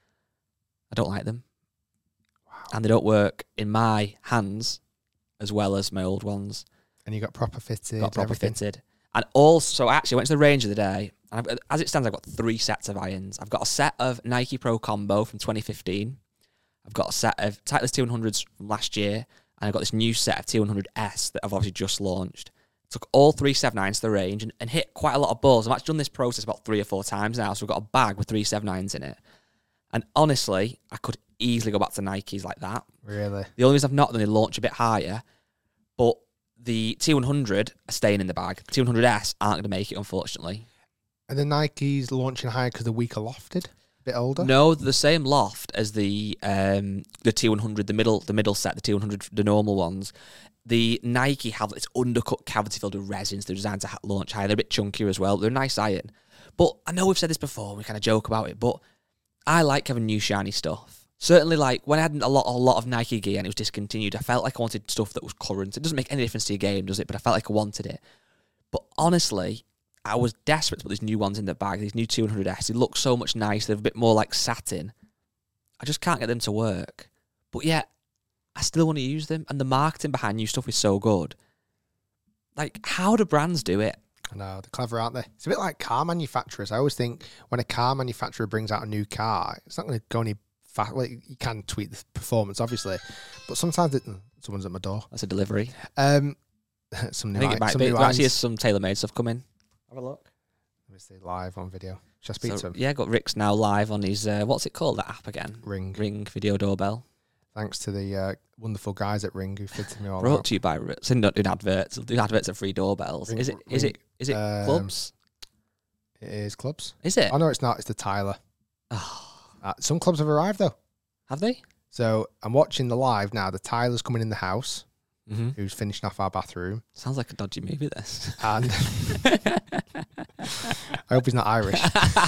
I don't like them. Wow. And they don't work in my hands as well as my old ones. And you got proper fitted. Got proper everything. fitted. And also, I actually went to the range the other day. And I've, as it stands, I've got three sets of irons. I've got a set of Nike Pro Combo from twenty fifteen. I've got a set of Titleist T one hundreds from last year. And I've got this new set of T one hundred S that I've obviously just launched. Took all three seventy-nines to the range and, and hit quite a lot of balls. I've actually done this process about three or four times now. So we've got a bag with three seventy-nines in it. And honestly, I could easily go back to Nikes like that. Really? The only reason I've not done is launch a bit higher. But the T one hundred are staying in the bag. T one hundred S aren't going to make it, unfortunately. Are the Nikes launching higher because they're weaker lofted? A bit older? No, they're the same loft as the um, the T one hundred, the middle the middle set, the T one hundred, the normal ones. The Nike have this undercut cavity filled with resins. They're designed to ha- launch higher. They're a bit chunkier as well. They're a nice iron. But I know we've said this before, we kind of joke about it, but I like having new shiny stuff. Certainly, like, when I had a lot, a lot of Nike gear and it was discontinued, I felt like I wanted stuff that was current. It doesn't make any difference to your game, does it? But I felt like I wanted it. But honestly, I was desperate to put these new ones in the bag, these new T one hundred S. They look so much nicer. They're a bit more like satin. I just can't get them to work. But yet, I still want to use them. And the marketing behind new stuff is so good. Like, how do brands do it? I know, they're clever, aren't they? It's a bit like car manufacturers. I always think when a car manufacturer brings out a new car, it's not going to go any fast. Well, you can tweak the performance, obviously. But sometimes it, someone's at my door. That's a delivery. Um, some new I think it might some be. new There actually irons. is some tailor-made stuff coming. Have a look. Let me see, live on video. Should I speak So, to him? yeah, got Rick's now live on his, uh, what's it called, that app again? Ring. Ring video doorbell. Thanks to the uh, wonderful guys at Ring who fitted me all Brought out. to you by Rick. So not doing adverts. Do adverts at free doorbells. Ring- is it? Is Ring, it? Is it um, clubs? It is clubs. Is it? Oh, no, it's not. It's the Tyler. Oh, Uh, some clubs have arrived, though. have they? So I'm watching the live now. The Tyler's coming in the house, Mm-hmm. who's finishing off our bathroom. Sounds like a dodgy movie. This. And I hope he's not Irish.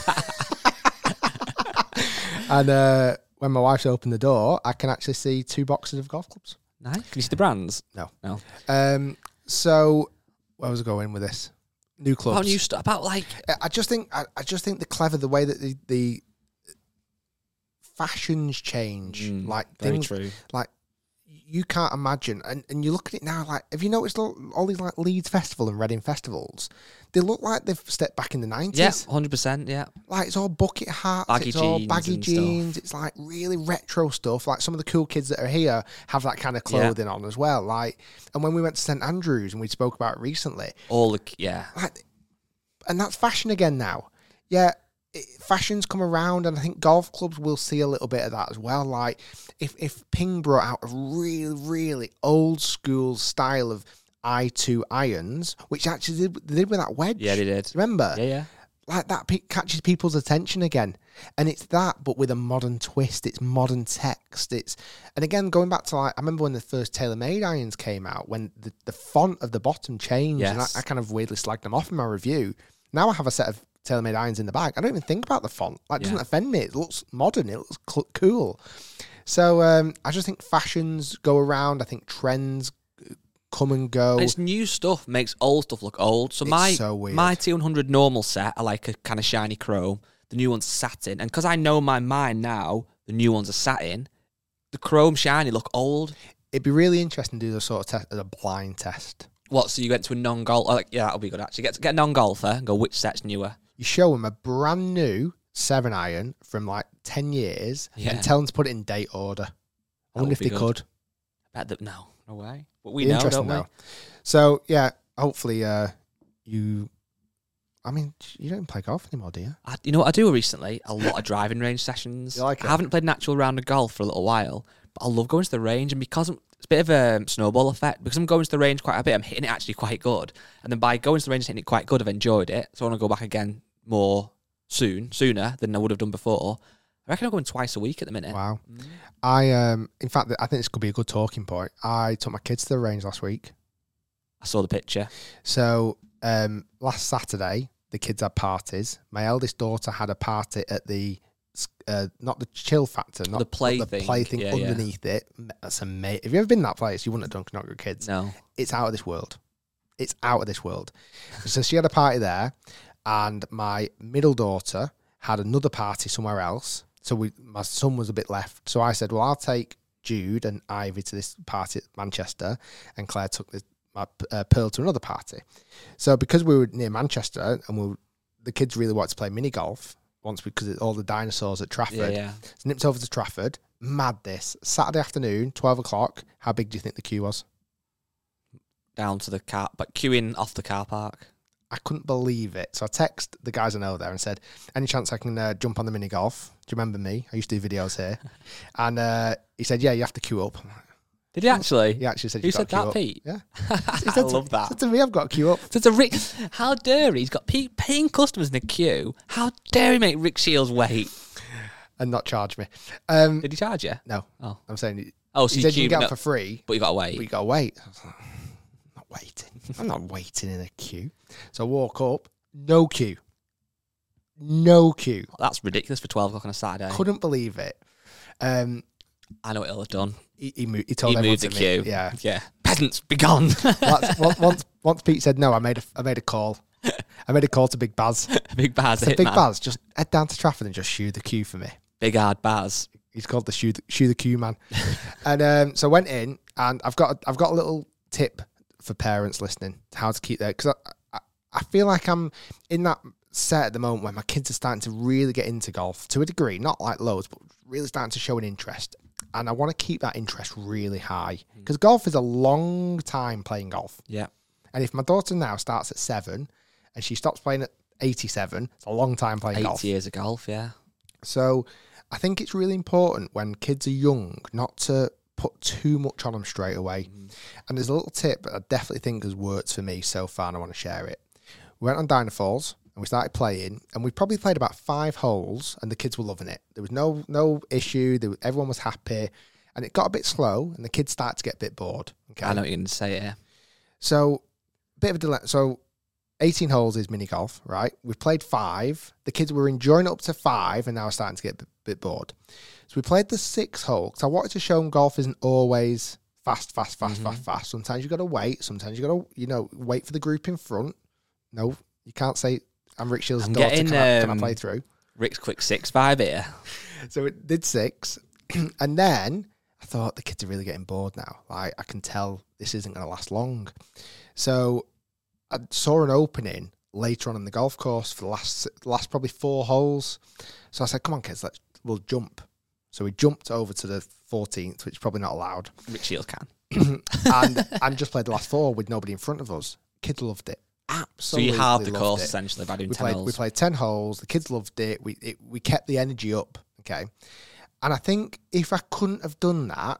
And uh, when my wife's opened the door, I can actually see two boxes of golf clubs. Nice. Can you see the brands? No. No. Um, so where was I going with this? New clubs. About new stuff. About like. I- I just think I, I just think the clever the way that the, the fashions change, Mm, like very things true. like you can't imagine. And, and you look at it now, like have you noticed all, all these like Leeds Festival and Reading festivals? They look like they've stepped back in the nineties. Yeah, one hundred percent. Yeah. Like it's all bucket hats, Baggy it's all jeans baggy and stuff. jeans. It's like really retro stuff. Like some of the cool kids that are here have that kind of clothing on as well. Like, and when we went to St Andrews and we spoke about it recently, All the yeah. like, and that's fashion again now. Yeah, it, fashion's come around, and I think golf clubs will see a little bit of that as well. Like, if if Ping brought out a really, really old school style of I two irons, which actually did, they did with that wedge. Yeah, they did. Remember? Yeah, yeah. Like that pe- catches people's attention again, and it's that, but with a modern twist. It's modern text. It's and again going back to like I remember when the first TaylorMade irons came out, when the, the font of the bottom changed, and I, Yes. I kind of weirdly slagged them off in my review. Now I have a set of TaylorMade irons in the bag. I don't even think about the font. Like, it doesn't Yeah. offend me. It looks modern. It looks cl- cool. So um, I just think fashions go around. I think trends come and go. And it's new stuff makes old stuff look old. So It's my so weird. my T one hundred normal set are like a kind of shiny chrome. The new one's satin, and because I know my mind now, the new ones are satin. The chrome shiny look old. It'd be really interesting to do the sort of test as a blind test. What? So you went to a non-golf? Oh, like, yeah, that'll be good actually. Get get a non-golfer and go which set's newer. You show them a brand new seven iron from like ten years Yeah. and tell them to put it in date order. I That wonder would if be they good. could. Bet that no, no way. But we Be know, interesting don't we? though. So yeah, hopefully uh, you. I mean, you don't play golf anymore, do you? I, you know what I do recently? A lot of driving range sessions. You like it? I haven't played an actual round of golf for a little while, but I love going to the range, and because I'm, it's a bit of a snowball effect, because I'm going to the range quite a bit, I'm hitting it actually quite good, and then by going to the range and hitting it quite good, I've enjoyed it, so I want to go back again more soon, sooner than I would have done before. I reckon I'm going twice a week at the minute. Wow. Mm. I um, in fact, I think this could be a good talking point. I took my kids to the range last week. I saw the picture. So um, last Saturday, the kids had parties. My eldest daughter had a party at the, uh, not the chill factor, not the play the thing, play thing yeah, underneath yeah. it. That's amazing. Have you ever been in that place? You wouldn't have done Knock Your Kids. No. It's out of this world. It's out of this world. So she had a party there, and my middle daughter had another party somewhere else. So we, my son was a bit left. So I said, well, I'll take Jude and Ivy to this party at Manchester, and Claire took the my uh, Pearl to another party. So because we were near Manchester and we were, the kids really wanted to play mini golf once because of all the dinosaurs at Trafford. Yeah, yeah. So nipped over to Trafford. Mad this. Saturday afternoon, twelve o'clock. How big do you think the queue was? Down to the car, but queuing off the car park. I couldn't believe it. So I text the guys I know there and said, any chance I can uh, jump on the mini golf? Do you remember me? I used to do videos here. And uh, he said, yeah, you have to queue up. Did he actually? He actually said, Who you've said got to that, queue Pete? up. Yeah. He I said love to, that. Said to me, I've got to queue up. So it's a Rick, how dare he? He's got pe- paying customers in a queue. How dare he make Rick Shields wait? And not charge me. Um, Did he charge you? no. Oh. I'm saying, Oh, so he you said you queued can get no- it for free, But you got to wait. but you got to wait. I was like, I'm not waiting. I'm not waiting in a queue. So I walk up, no queue. No queue. That's ridiculous for twelve o'clock on a Saturday. Couldn't believe it. Um, I know what he'll have done. he, he, moved, he told He everyone moved the to queue. me. Yeah. Yeah. Peasants, be gone. That's, once, once, once Pete said no, I made a, I made a call. I made a call to Big Baz. Big Baz, I said, hit Big man. Baz, just head down to Trafford and just shoe the queue for me. Big hard Baz. He's called the shoe the, shoe the queue man. And um, so I went in, and I've got a, I've got a little tip for parents listening how to keep there, because I, I I feel like I'm in that set at the moment where my kids are starting to really get into golf to a degree, not like loads, but really starting to show an interest. And I want to keep that interest really high, because golf is a long time playing golf. Yeah. And if my daughter now starts at seven and she stops playing at eighty-seven, it's a long time playing Eight golf. years of golf, yeah. So I think it's really important when kids are young not to put too much on them straight away. Mm. And there's a little tip that I definitely think has worked for me so far, and I want to share it. We went on Dynafalls and we started playing, and we probably played about five holes, and the kids were loving it. There was no no issue. There was, everyone was happy, and it got a bit slow, and the kids started to get a bit bored. Okay, I know what you're going to say, yeah. So, bit of a dilemma. So, eighteen holes is mini golf, right? We've played five. The kids were enjoying it up to five, and now are starting to get a bit, bit bored. So we played the sixth hole, because I wanted to show them golf isn't always fast, fast, fast, Mm-hmm. fast, fast. Sometimes you got to wait. Sometimes you got to, you know, wait for the group in front. No, you can't say, I'm Rick Shields' I'm daughter, getting, can, I, can I um, play through? Rick's quick six vibe here. So it did six. And then I thought, the kids are really getting bored now. Like, I can tell this isn't going to last long. So I saw an opening later on in the golf course for the last last probably four holes. So I said, come on, kids, let's we'll jump. So we jumped over to the fourteenth, which is probably not allowed. Rick Shields can. and and just played the last four with nobody in front of us. Kids loved it. So Absolutely you halved the loved course, it. essentially, by doing We ten played, holes. we played ten holes. The kids loved it. We it, we kept the energy up. Okay. And I think if I couldn't have done that,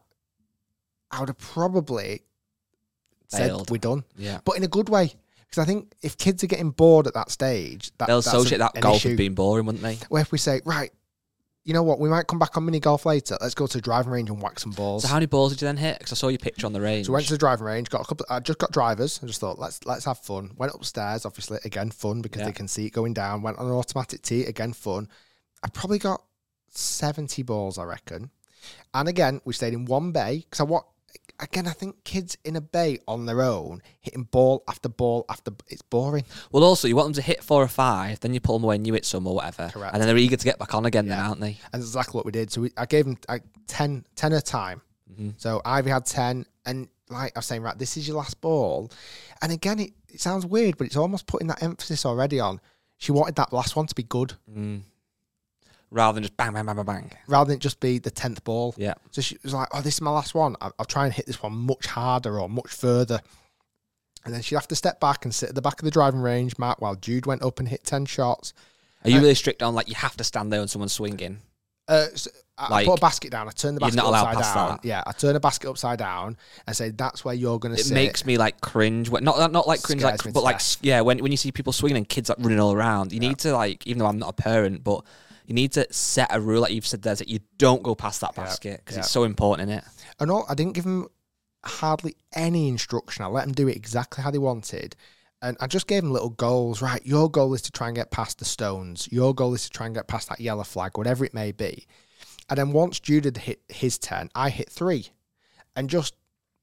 I would have probably Failed. said we're done. Yeah. But in a good way. Because I think if kids are getting bored at that stage, that, They'll that's associate a- that an golf issue. as being boring, wouldn't they? Where if we say, right, you know what, we might come back on mini golf later. Let's go to the driving range and whack some balls. So how many balls did you then hit? Because I saw your picture on the range. So we went to the driving range, got a couple. I just got drivers. I just thought, let's let's have fun. Went upstairs, obviously, again fun because Yeah. they can see it going down. Went on an automatic tee, again fun. I probably got seventy balls, I reckon. And again, we stayed in one bay because I want. Again, I think kids in a bay on their own hitting ball after ball after it's boring. Well, also, you want them to hit four or five, then you pull them away and you hit some or whatever. Correct. And then they're eager to get back on again, then, Yeah. aren't they? And that's exactly what we did. So we, I gave them I, ten, ten at a time. Mm-hmm. So Ivy had ten, and like I was saying, right, this is your last ball. And again, it, it sounds weird, but it's almost putting that emphasis already on. She wanted that last one to be good, Mm. Rather than just bang, bang, bang, bang, bang. rather than it just be the tenth ball. Yeah. So she was like, oh, this is my last one. I'll, I'll try and hit this one much harder or much further. And then she'd have to step back and sit at the back of the driving range, Matt, while Jude went up and hit ten shots. Are you uh, really strict on, like, you have to stand there when someone's swinging? Uh, so I Like, put a basket down. I turn the you're basket not allowed upside past down. that. Yeah, I turn the basket upside down and say, that's where you're going to It sit. makes me, like, cringe. When- Not not like cringe, Scares like, me to but, like, death. yeah, when, when you see people swinging and kids, like, running all around, you Yeah. need to, like, even though I'm not a parent, but you need to set a rule, like you've said there, that you don't go past that Yeah. basket because Yeah. it's so important, in it. And all, I didn't give them hardly any instruction. I let them do it exactly how they wanted. And I just gave them little goals. Right, your goal is to try and get past the stones. Your goal is to try and get past that yellow flag, whatever it may be. And then once Jude had hit his ten, I hit three. And just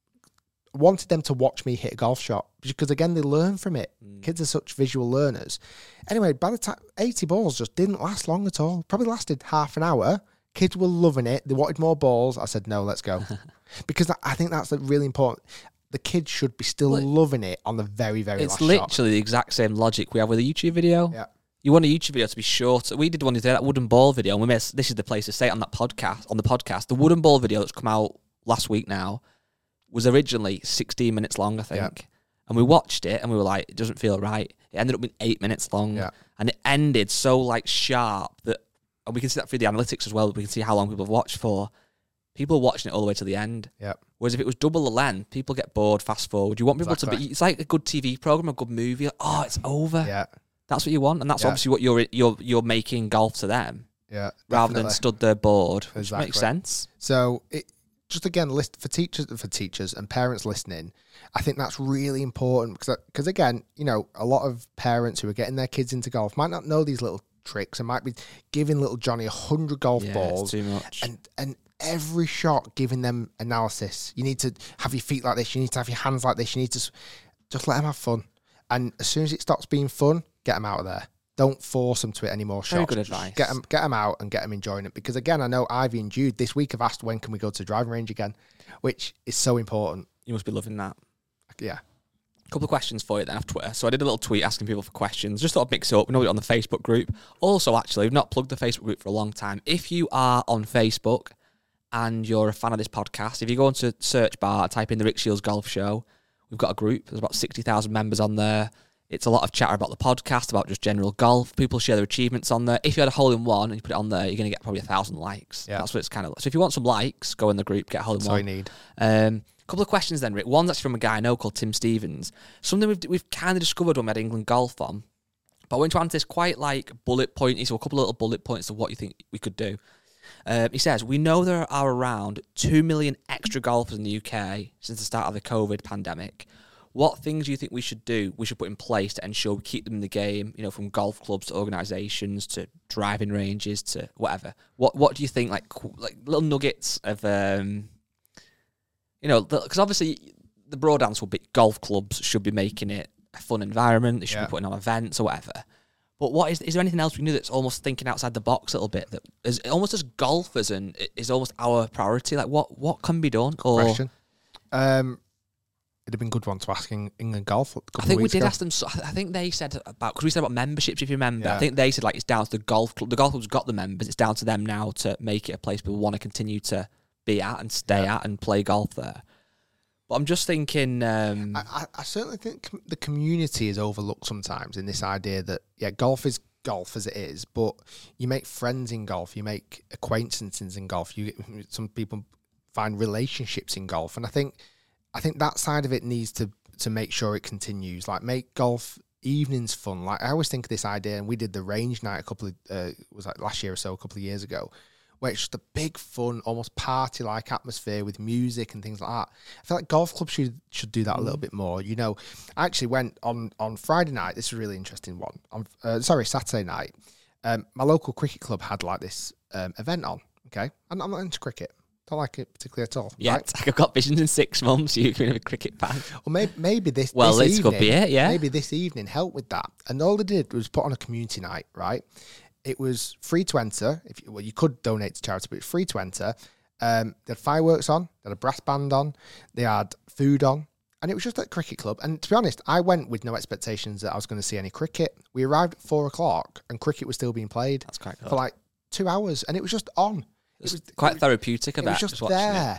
wanted them to watch me hit a golf shot. Because, again, they learn from it. Mm. Kids are such visual learners. Anyway, by the time, eighty balls just didn't last long at all. Probably lasted half an hour. Kids were loving it. They wanted more balls. I said, no, let's go. Because I think that's really important. The kids should be still Look, loving it on the very, very It's last literally shot. the exact same logic we have with a YouTube video. Yeah. You want a YouTube video to be short. We did one today, that wooden ball video, and we made, this is the place to say it on that podcast, on the podcast. The wooden ball video that's come out last week now was originally sixteen minutes long, I think. Yeah. And we watched it, and we were like, it doesn't feel right. It ended up being eight minutes long. Yeah. And it ended so, like, sharp that, and we can see that through the analytics as well, we can see how long people have watched for. People are watching it all the way to the end. Yeah. Whereas if it was double the length, people get bored, fast forward. You want people Exactly. to be, it's like a good T V program, a good movie. Like, oh, it's over. Yeah. That's what you want, and that's Yeah. obviously what you're you're you're making golf to them, Yeah. rather than definitely. stood there bored, which Exactly. makes sense. So it just again list for teachers for teachers and parents listening. I think that's really important because because again, you know, a lot of parents who are getting their kids into golf might not know these little tricks and might be giving little Johnny a hundred golf Yeah, balls it's too much. and and every shot giving them analysis. You need to have your feet like this. You need to have your hands like this. You need to s- just let them have fun. And as soon as it stops being fun, get them out of there. Don't force them to it any more shots. Very good advice. Get them, get them out and get them enjoying it. Because again, I know Ivy and Jude this week have asked when can we go to the driving range again, which is so important. You must be loving that. Yeah. A couple of questions for you then off Twitter. So I did a little tweet asking people for questions. Just thought I'd mix it up. We know it on the Facebook group. Also, actually, we've not plugged the Facebook group for a long time. If you are on Facebook and you're a fan of this podcast, if you go into search bar, type in the Rick Shields Golf Show, we've got a group. There's about sixty thousand members on there. It's a lot of chatter about the podcast, about just general golf. People share their achievements on there. If you had a hole in one and you put it on there, you're going to get probably a thousand likes. Yeah. That's what it's kind of like. So if you want some likes, go in the group, get a hole in That's all one. you need. Um, couple of questions then, Rick. One's actually from a guy I know called Tim Stevens. Something we've we've kind of discovered when we had England Golf on. But I went to answer this quite like bullet pointy, so a couple of little bullet points of what you think we could do. Um, he says, we know there are around two million extra golfers in the U K since the start of the COVID pandemic. What things do you think we should do, we should put in place to ensure we keep them in the game, you know, from golf clubs to organisations to driving ranges to whatever? What What do you think, like, like little nuggets of... Um, You know, because obviously the broad answer will be golf clubs should be making it a fun environment. They should Yeah. be putting on events or whatever. But what is is there anything else we can do that's almost thinking outside the box a little bit? That is almost as golfers and it is almost our priority. Like what what can be done? Or Question. Um, it'd have been a good one to ask in England Golf. A couple I think of we weeks did ago. ask them. So, I think they said about because we said about memberships. If you remember, Yeah. I think they said like it's down to the golf club. The golf club's got the members. It's down to them now to make it a place people want to continue to be at and stay Yeah. at and play golf there. But I'm just thinking. Um, I, I, I certainly think com- the community is overlooked sometimes in this idea that, yeah, golf is golf as it is, but you make friends in golf, you make acquaintances in golf, you some people find relationships in golf, and I think I think that side of it needs to to make sure it continues. Like, make golf evenings fun. Like, I always think of this idea, and we did the range night a couple of uh, was like last year or so, a couple of years ago, where it's just a big fun, almost party-like atmosphere with music and things like that. I feel like golf clubs should should do that a little bit more. You know, I actually went on, on Friday night. This is a really interesting one. On uh, sorry, Saturday night. Um, my local cricket club had like this um, event on. Okay, and I'm not into cricket. Don't like it particularly at all. yeah, right? it's like I've got visions in six months. You're going to be a cricket fan. Well, maybe, maybe this. Well, this this could evening, be it, yeah. Maybe this evening helped with that. And all they did was put on a community night. Right. It was free to enter. If you, well, you could donate to charity, but it's free to enter. Um, they had fireworks on. They had a brass band on. They had food on. And it was just at a cricket club. And to be honest, I went with no expectations that I was going to see any cricket. We arrived at four o'clock and cricket was still being played. That's quite good. For like two hours. And it was just on. It's it was quite it, therapeutic. It About was just watching there. It.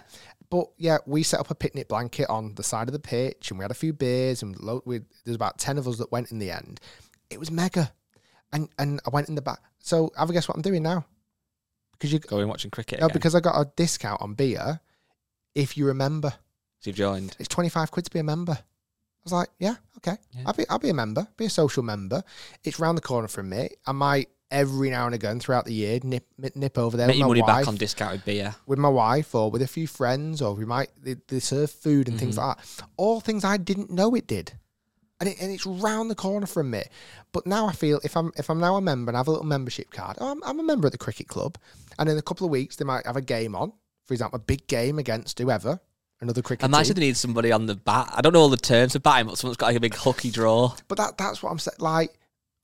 But yeah, we set up a picnic blanket on the side of the pitch, and we had a few beers, and lo- we, there's about ten of us that went in the end. It was mega, and and I went in the back. So have a guess what I'm doing now? Because you Going watching cricket. no, again. because I got a discount on beer. If you remember, So you've joined. it's twenty-five quid to be a member. I was like, yeah, okay, Yeah. I'll be I'll be a member, be a social member. It's round the corner from me. I might every now and again throughout the year nip nip over there Make with your my money wife. back on discounted beer. With my wife or with a few friends, or we might they, they serve food and things Mm-hmm. like that. All things I didn't know it did, and it, and it's round the corner from me. But now I feel if I'm if I'm now a member and I have a little membership card, oh, I'm, I'm a member at the cricket club, and in a couple of weeks they might have a game on, for example, a big game against whoever, another cricket Imagine team. they need somebody on the bat. I don't know all the terms of batting, but someone's got like a big hooky draw. But that that's what I'm saying. Like,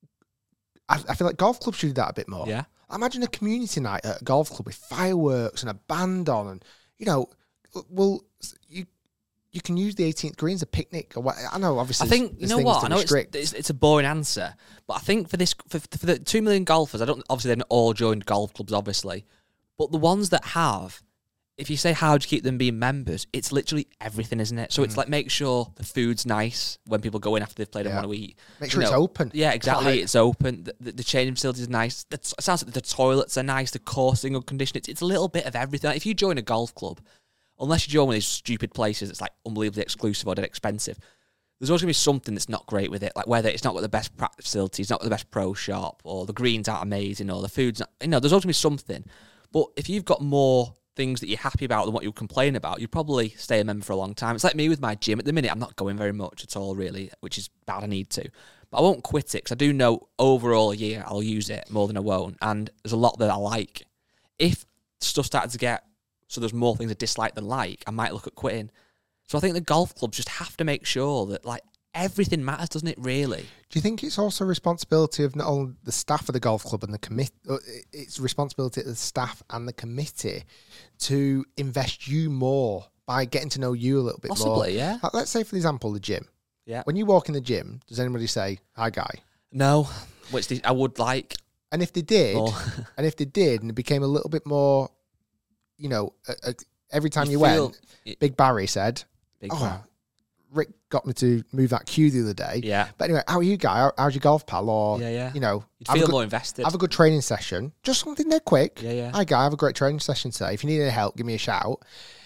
I, I feel like golf clubs should do that a bit more. Yeah. Imagine a community night at a golf club with fireworks and a band on, and you know, well, you you can use the eighteenth green as a picnic or what. I know, obviously. I think you there's know things what to I know it's, restrict. it's it's a boring answer, but I think for this for, for the two million golfers, I don't obviously they've not all joined golf clubs, obviously, but the ones that have, if you say how do you keep them being members, it's literally everything, isn't it? So it's like make sure the food's nice when people go in after they've played and Yeah. want to eat. Make You sure it's know, open. Yeah, exactly. Like- It's open. The, the, the changing facilities is nice. The, it sounds like the toilets are nice. The coursing good condition. It's, it's a little bit of everything. Like if you join a golf club, unless you join one of these stupid places that's like unbelievably exclusive or dead expensive, there's always going to be something that's not great with it. Like whether it's not got the best practice facilities, not got the best pro shop, or the greens aren't amazing, or the food's not, you know, there's always going to be something. But if you've got more things that you're happy about than what you complain about, you'd probably stay a member for a long time. It's like me with my gym. At the minute, I'm not going very much at all, really, which is bad. I need to. But I won't quit it because I do know overall a year I'll use it more than I won't. And there's a lot that I like. If stuff started to get, so there's more things I dislike than like, I might look at quitting. So I think the golf clubs just have to make sure that, like, everything matters, doesn't it, really? Do you think it's also a responsibility of not only the staff of the golf club and the committee, it's a responsibility of the staff and the committee to invest you more by getting to know you a little bit more? Possibly, yeah. Like, let's say, for example, the gym. Yeah. When you walk in the gym, does anybody say, hi, guy? No, which the, I would like. And if they did, More. and if they did, and it became a little bit more, you know, a, a, every time you, You feel- went, Big Barry said, Big oh, fan. Rick got me to move that cue the other day. Yeah. But anyway, how are you, guy? How, how's your golf pal? Or, Yeah, yeah. you know, You'd have a feel good- more invested. Have a good training session. Just something there quick. Yeah, yeah. Hi, guy. Have a great training session today. If you need any help, give me a shout.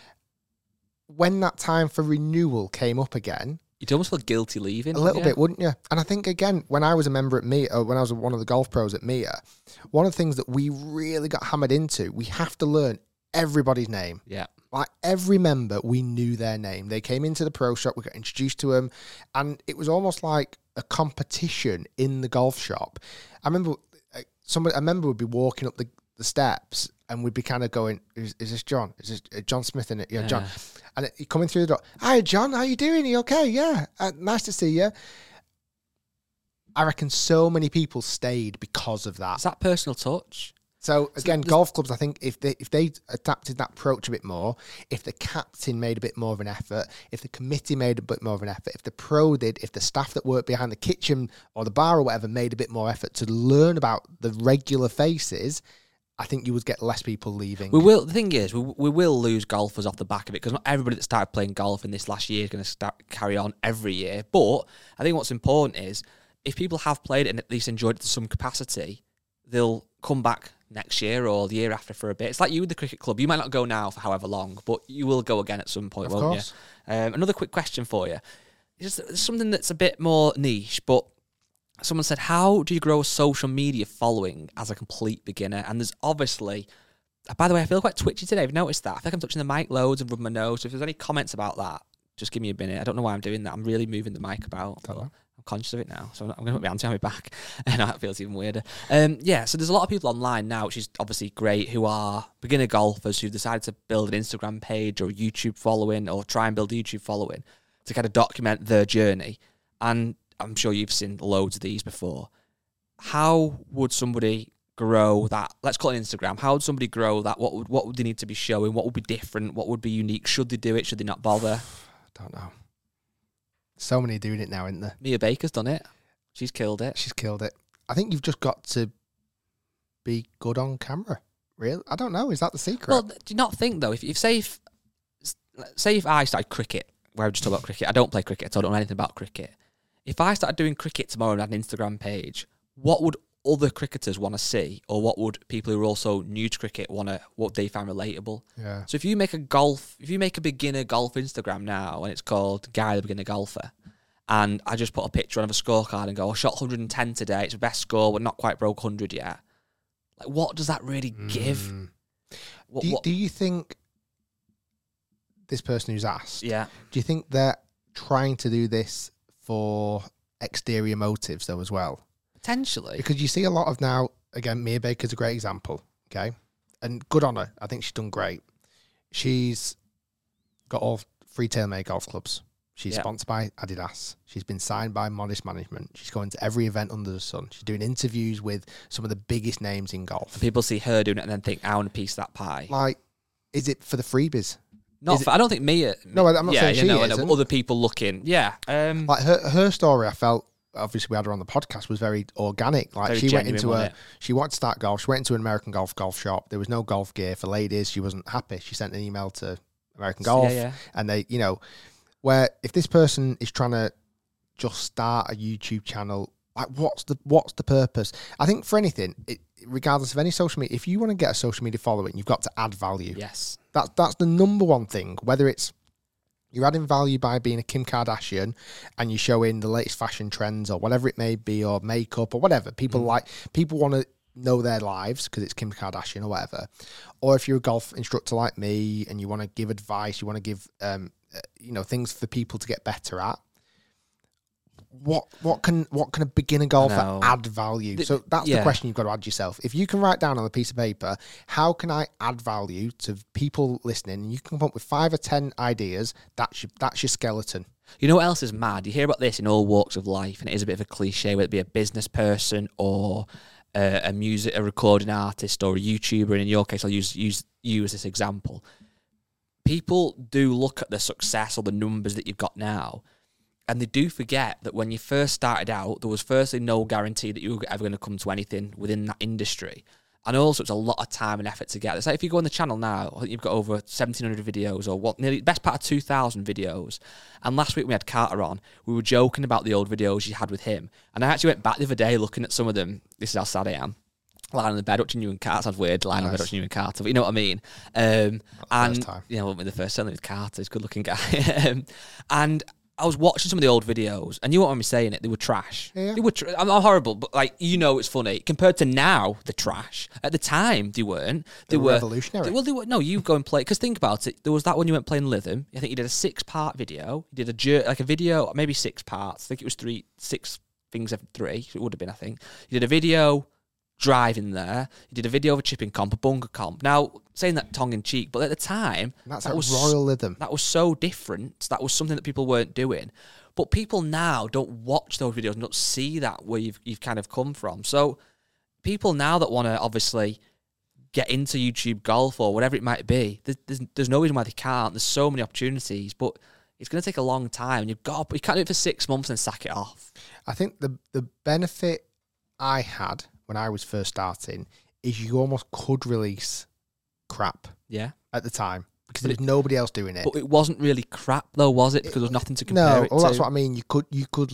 When that time for renewal came up again, You'd almost feel guilty leaving. a little yeah. bit, wouldn't you? And I think, again, when I was a member at Mia, or when I was one of the golf pros at Mia, one of the things that we really got hammered into, we have to learn everybody's name. Yeah. Like every member, we knew their name. They came into the pro shop, we got introduced to them, and it was almost like a competition in the golf shop. I remember uh, somebody, a member would be walking up the, the steps, and we'd be kind of going, "Is, is this John? Is this uh, John Smith in it? Yeah, John." And it, coming through the door, "Hi, John. How you doing? Are you okay? Yeah, uh, nice to see you." I reckon so many people stayed because of that. Is that personal touch? So again, there's- golf clubs, I think if they if they adapted that approach a bit more, if the captain made a bit more of an effort, if the committee made a bit more of an effort, if the pro did, if the staff that worked behind the kitchen or the bar or whatever made a bit more effort to learn about the regular faces, I think you would get less people leaving. We will. The thing is, we, we will lose golfers off the back of it because not everybody that started playing golf in this last year is going to start carry on every year. But I think what's important is if people have played it and at least enjoyed it to some capacity, they'll come back next year or the year after for a bit. It's like you with the cricket club. You might not go now for however long, but you will go again at some point, Of won't course. you? Um, another quick question for you. It's just something that's a bit more niche, but someone said, how do you grow a social media following as a complete beginner? And there's obviously... By the way, I feel quite twitchy today. I've noticed that. I feel like I'm touching the mic loads and rubbing my nose. So if there's any comments about that, just give me a minute. I don't know why I'm doing that. I'm really moving the mic about. Don't know. I'm conscious of it now, so I'm going to put my hands behind my back, and that feels even weirder. Um, yeah, so there's a lot of people online now, which is obviously great, who are beginner golfers who've decided to build an Instagram page or a YouTube following, or try and build a YouTube following to kind of document their journey. And I'm sure you've seen loads of these before. How would somebody grow that? Let's call it Instagram. How would somebody grow that? What would what would they need to be showing? What would be different? What would be unique? Should they do it? Should they not bother? Don't know. So many doing it now, isn't there? Mia Baker's done it. She's killed it. She's killed it. I think you've just got to be good on camera. Really? I don't know. Is that the secret? Well, do you not think though? If, if say if say if I started cricket, where I just talk about cricket, I don't play cricket, so I don't know anything about cricket. If I started doing cricket tomorrow and had an Instagram page, what would other cricketers want to see, or what would people who are also new to cricket want to, what they find relatable? Yeah. So if you make a golf, if you make a beginner golf Instagram now, and it's called Guy the Beginner Golfer, and I just put a picture on of a scorecard and go, I shot one hundred ten today, it's the best score, but not quite broke one hundred yet. Like, what does that really give? Mm. What, do, you, what, do you think this person who's asked, yeah. do you think they're trying to do this for exterior motives though as well? Potentially. Because you see a lot of now, again, Mia Baker's a great example, okay? And good on her. I think she's done great. She's got all three TaylorMade golf clubs. She's yeah. sponsored by Adidas. She's been signed by Modest Management. She's going to every event under the sun. She's doing interviews with some of the biggest names in golf. People see her doing it and then think, I want a piece of that pie. Like, is it for the freebies? Not Is for, it, I don't think Mia... No, I'm not yeah, saying you she know, is. Other people looking. Yeah. Um, like, her, her story, I felt, obviously we had her on the podcast, was very organic. Like, Very she went genuine, into wasn't a... it? She wanted to start golf. She went into an American Golf golf shop. There was no golf gear for ladies. She wasn't happy. She sent an email to American Golf. Yeah, yeah. And they, you know... Where if this person is trying to just start a YouTube channel, like what's the what's the purpose? I think for anything, it, regardless of any social media, if you want to get a social media following, you've got to add value. Yes. That's that's the number one thing. Whether it's you're adding value by being a Kim Kardashian and you're showing the latest fashion trends or whatever it may be, or makeup or whatever. People mm. like people want to know their lives because it's Kim Kardashian or whatever. Or if you're a golf instructor like me and you want to give advice, you want to give um, you know, things for people to get better at. What what can what can a beginner golfer add value? The, so that's yeah. the question you've got to add yourself. If you can write down on a piece of paper, how can I add value to people listening? And you can come up with five or ten ideas. That's your, that's your skeleton. You know what else is mad? You hear about this in all walks of life, and it is a bit of a cliche, whether it be a business person or uh, a music, a recording artist, or a YouTuber. And in your case, I'll use use you as this example. People do look at the success or the numbers that you've got now, and they do forget that when you first started out, there was firstly no guarantee that you were ever going to come to anything within that industry. And also, it's a lot of time and effort to get. It's like if you go on the channel now, I think you've got over seventeen hundred videos, or what, nearly best part of two thousand videos. And last week we had Carter on. We were joking about the old videos you had with him. And I actually went back the other day looking at some of them. This is how sad I am. Lying on the bed watching you and Carter. Sounds weird, lying nice. on the bed watching you and Carter, but you know what I mean. Um, and you know, the first certainly with Carter, he's a good looking guy. um, and I was watching some of the old videos, and you won't mind me saying it, they were trash. Yeah. They were. Tra- I'm not horrible, but like you know, it's funny compared to now. The trash at the time they weren't. They, they were, were revolutionary. They, well, they were. No, you go and play because think about it. There was that one you went playing Lytham. I think you did a six part video. You did a jer- like a video, maybe six parts. I think it was three, six things every three. It would have been, I think. You did a video. Driving there, you did a video of a chipping comp, a bunker comp. Now, saying that tongue in cheek, but at the time, that's that a was Royal Lytham. That was so different. That was something that people weren't doing. But people now don't watch those videos and don't see that where you've you've kind of come from. So people now that want to obviously get into YouTube golf or whatever it might be, there's, there's there's no reason why they can't. There's so many opportunities, but it's going to take a long time. You've got you can't do it for six months and sack it off. I think the the benefit I had when I was first starting is you almost could release crap yeah. at the time because there was nobody else doing it. But it wasn't really crap though, was it? Because there was nothing to compare no, it well, to. that's what I mean. You could, you could,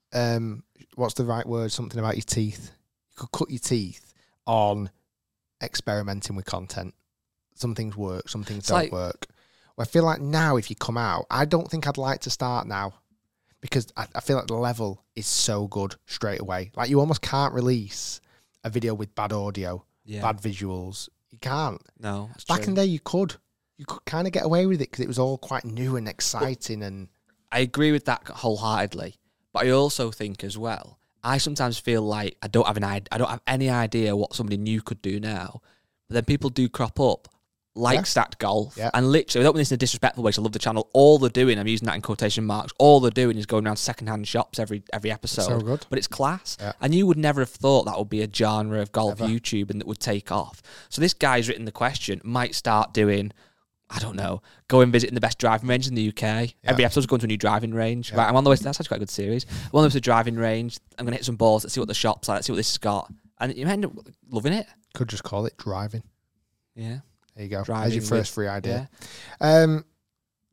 um, what's the right word? Something about your teeth. You could cut your teeth on experimenting with content. Some things work, some things It's don't like, work. Well, I feel like now if you come out, I don't think I'd like to start now because I, I feel like the level is so good straight away. Like you almost can't release a video with bad audio, yeah. bad visuals. You can't. No, that's Back true. in the day, you could. You could kind of get away with it because it was all quite new and exciting. But and I agree with that wholeheartedly. But I also think as well, I sometimes feel like I don't have an I don't have any idea what somebody new could do now. But then people do crop up. Like yeah. Stacked Golf, yeah. and literally, without meaning this in a disrespectful way, so I love the channel. All they're doing, I'm using that in quotation marks. All they're doing is going around secondhand shops every every episode. So good, but it's class, yeah. and you would never have thought that would be a genre of golf Ever. YouTube and that would take off. So this guy's written the question, might start doing, I don't know, go and visiting the best driving range in the U K. Yeah. Every episode's going to a new driving range. Yeah. Right, I'm on the way. To, that's actually quite a good series. I'm on the way to the driving range. I'm going to hit some balls. Let's see what the shop's like. Let's see what this has got, and you end up loving it. Could just call it driving. Yeah. There you go. Driving There's your first with, free idea. Yeah. Um,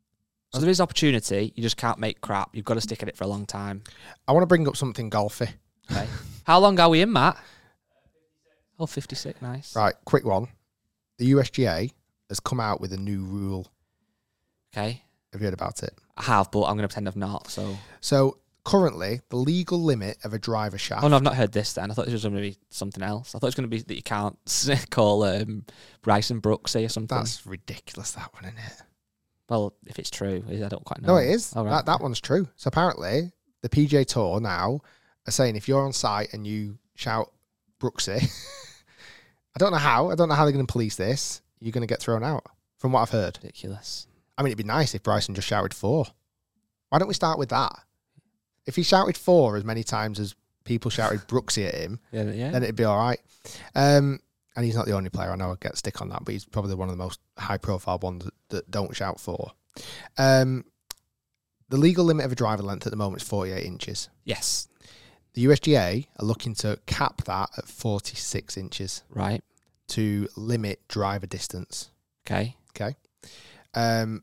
So there is opportunity. You just can't make crap. You've got to stick at it for a long time. I want to bring up something golfy. Okay. How long are we in, Matt? Oh, fifty-six. Nice. Right, quick one. The U S G A has come out with a new rule. Okay. Have you heard about it? I have, but I'm going to pretend I've not. So, so currently, the legal limit of a driver shaft... Oh, no, I've not heard this then. I thought this was going to be something else. I thought it was going to be that you can't call um, Bryson Brooksy or something. That's ridiculous, that one, isn't it? Well, if it's true, I don't quite know. No, it is. Oh, right. that, that one's true. So apparently, the P G A Tour now are saying if you're on site and you shout Brooksy, I don't know how, I don't know how they're going to police this, you're going to get thrown out, from what I've heard. Ridiculous. I mean, it'd be nice if Bryson just shouted four. Why don't we start with that? If he shouted four as many times as people shouted Brooksy at him, yeah, yeah. then it'd be all right. Um, and he's not the only player. I know I get stick on that, but he's probably one of the most high-profile ones that, that don't shout four. Um, the legal limit of a driver length at the moment is forty-eight inches. Yes. The U S G A are looking to cap that at forty-six inches. Right. To limit driver distance. Okay. Okay. Um,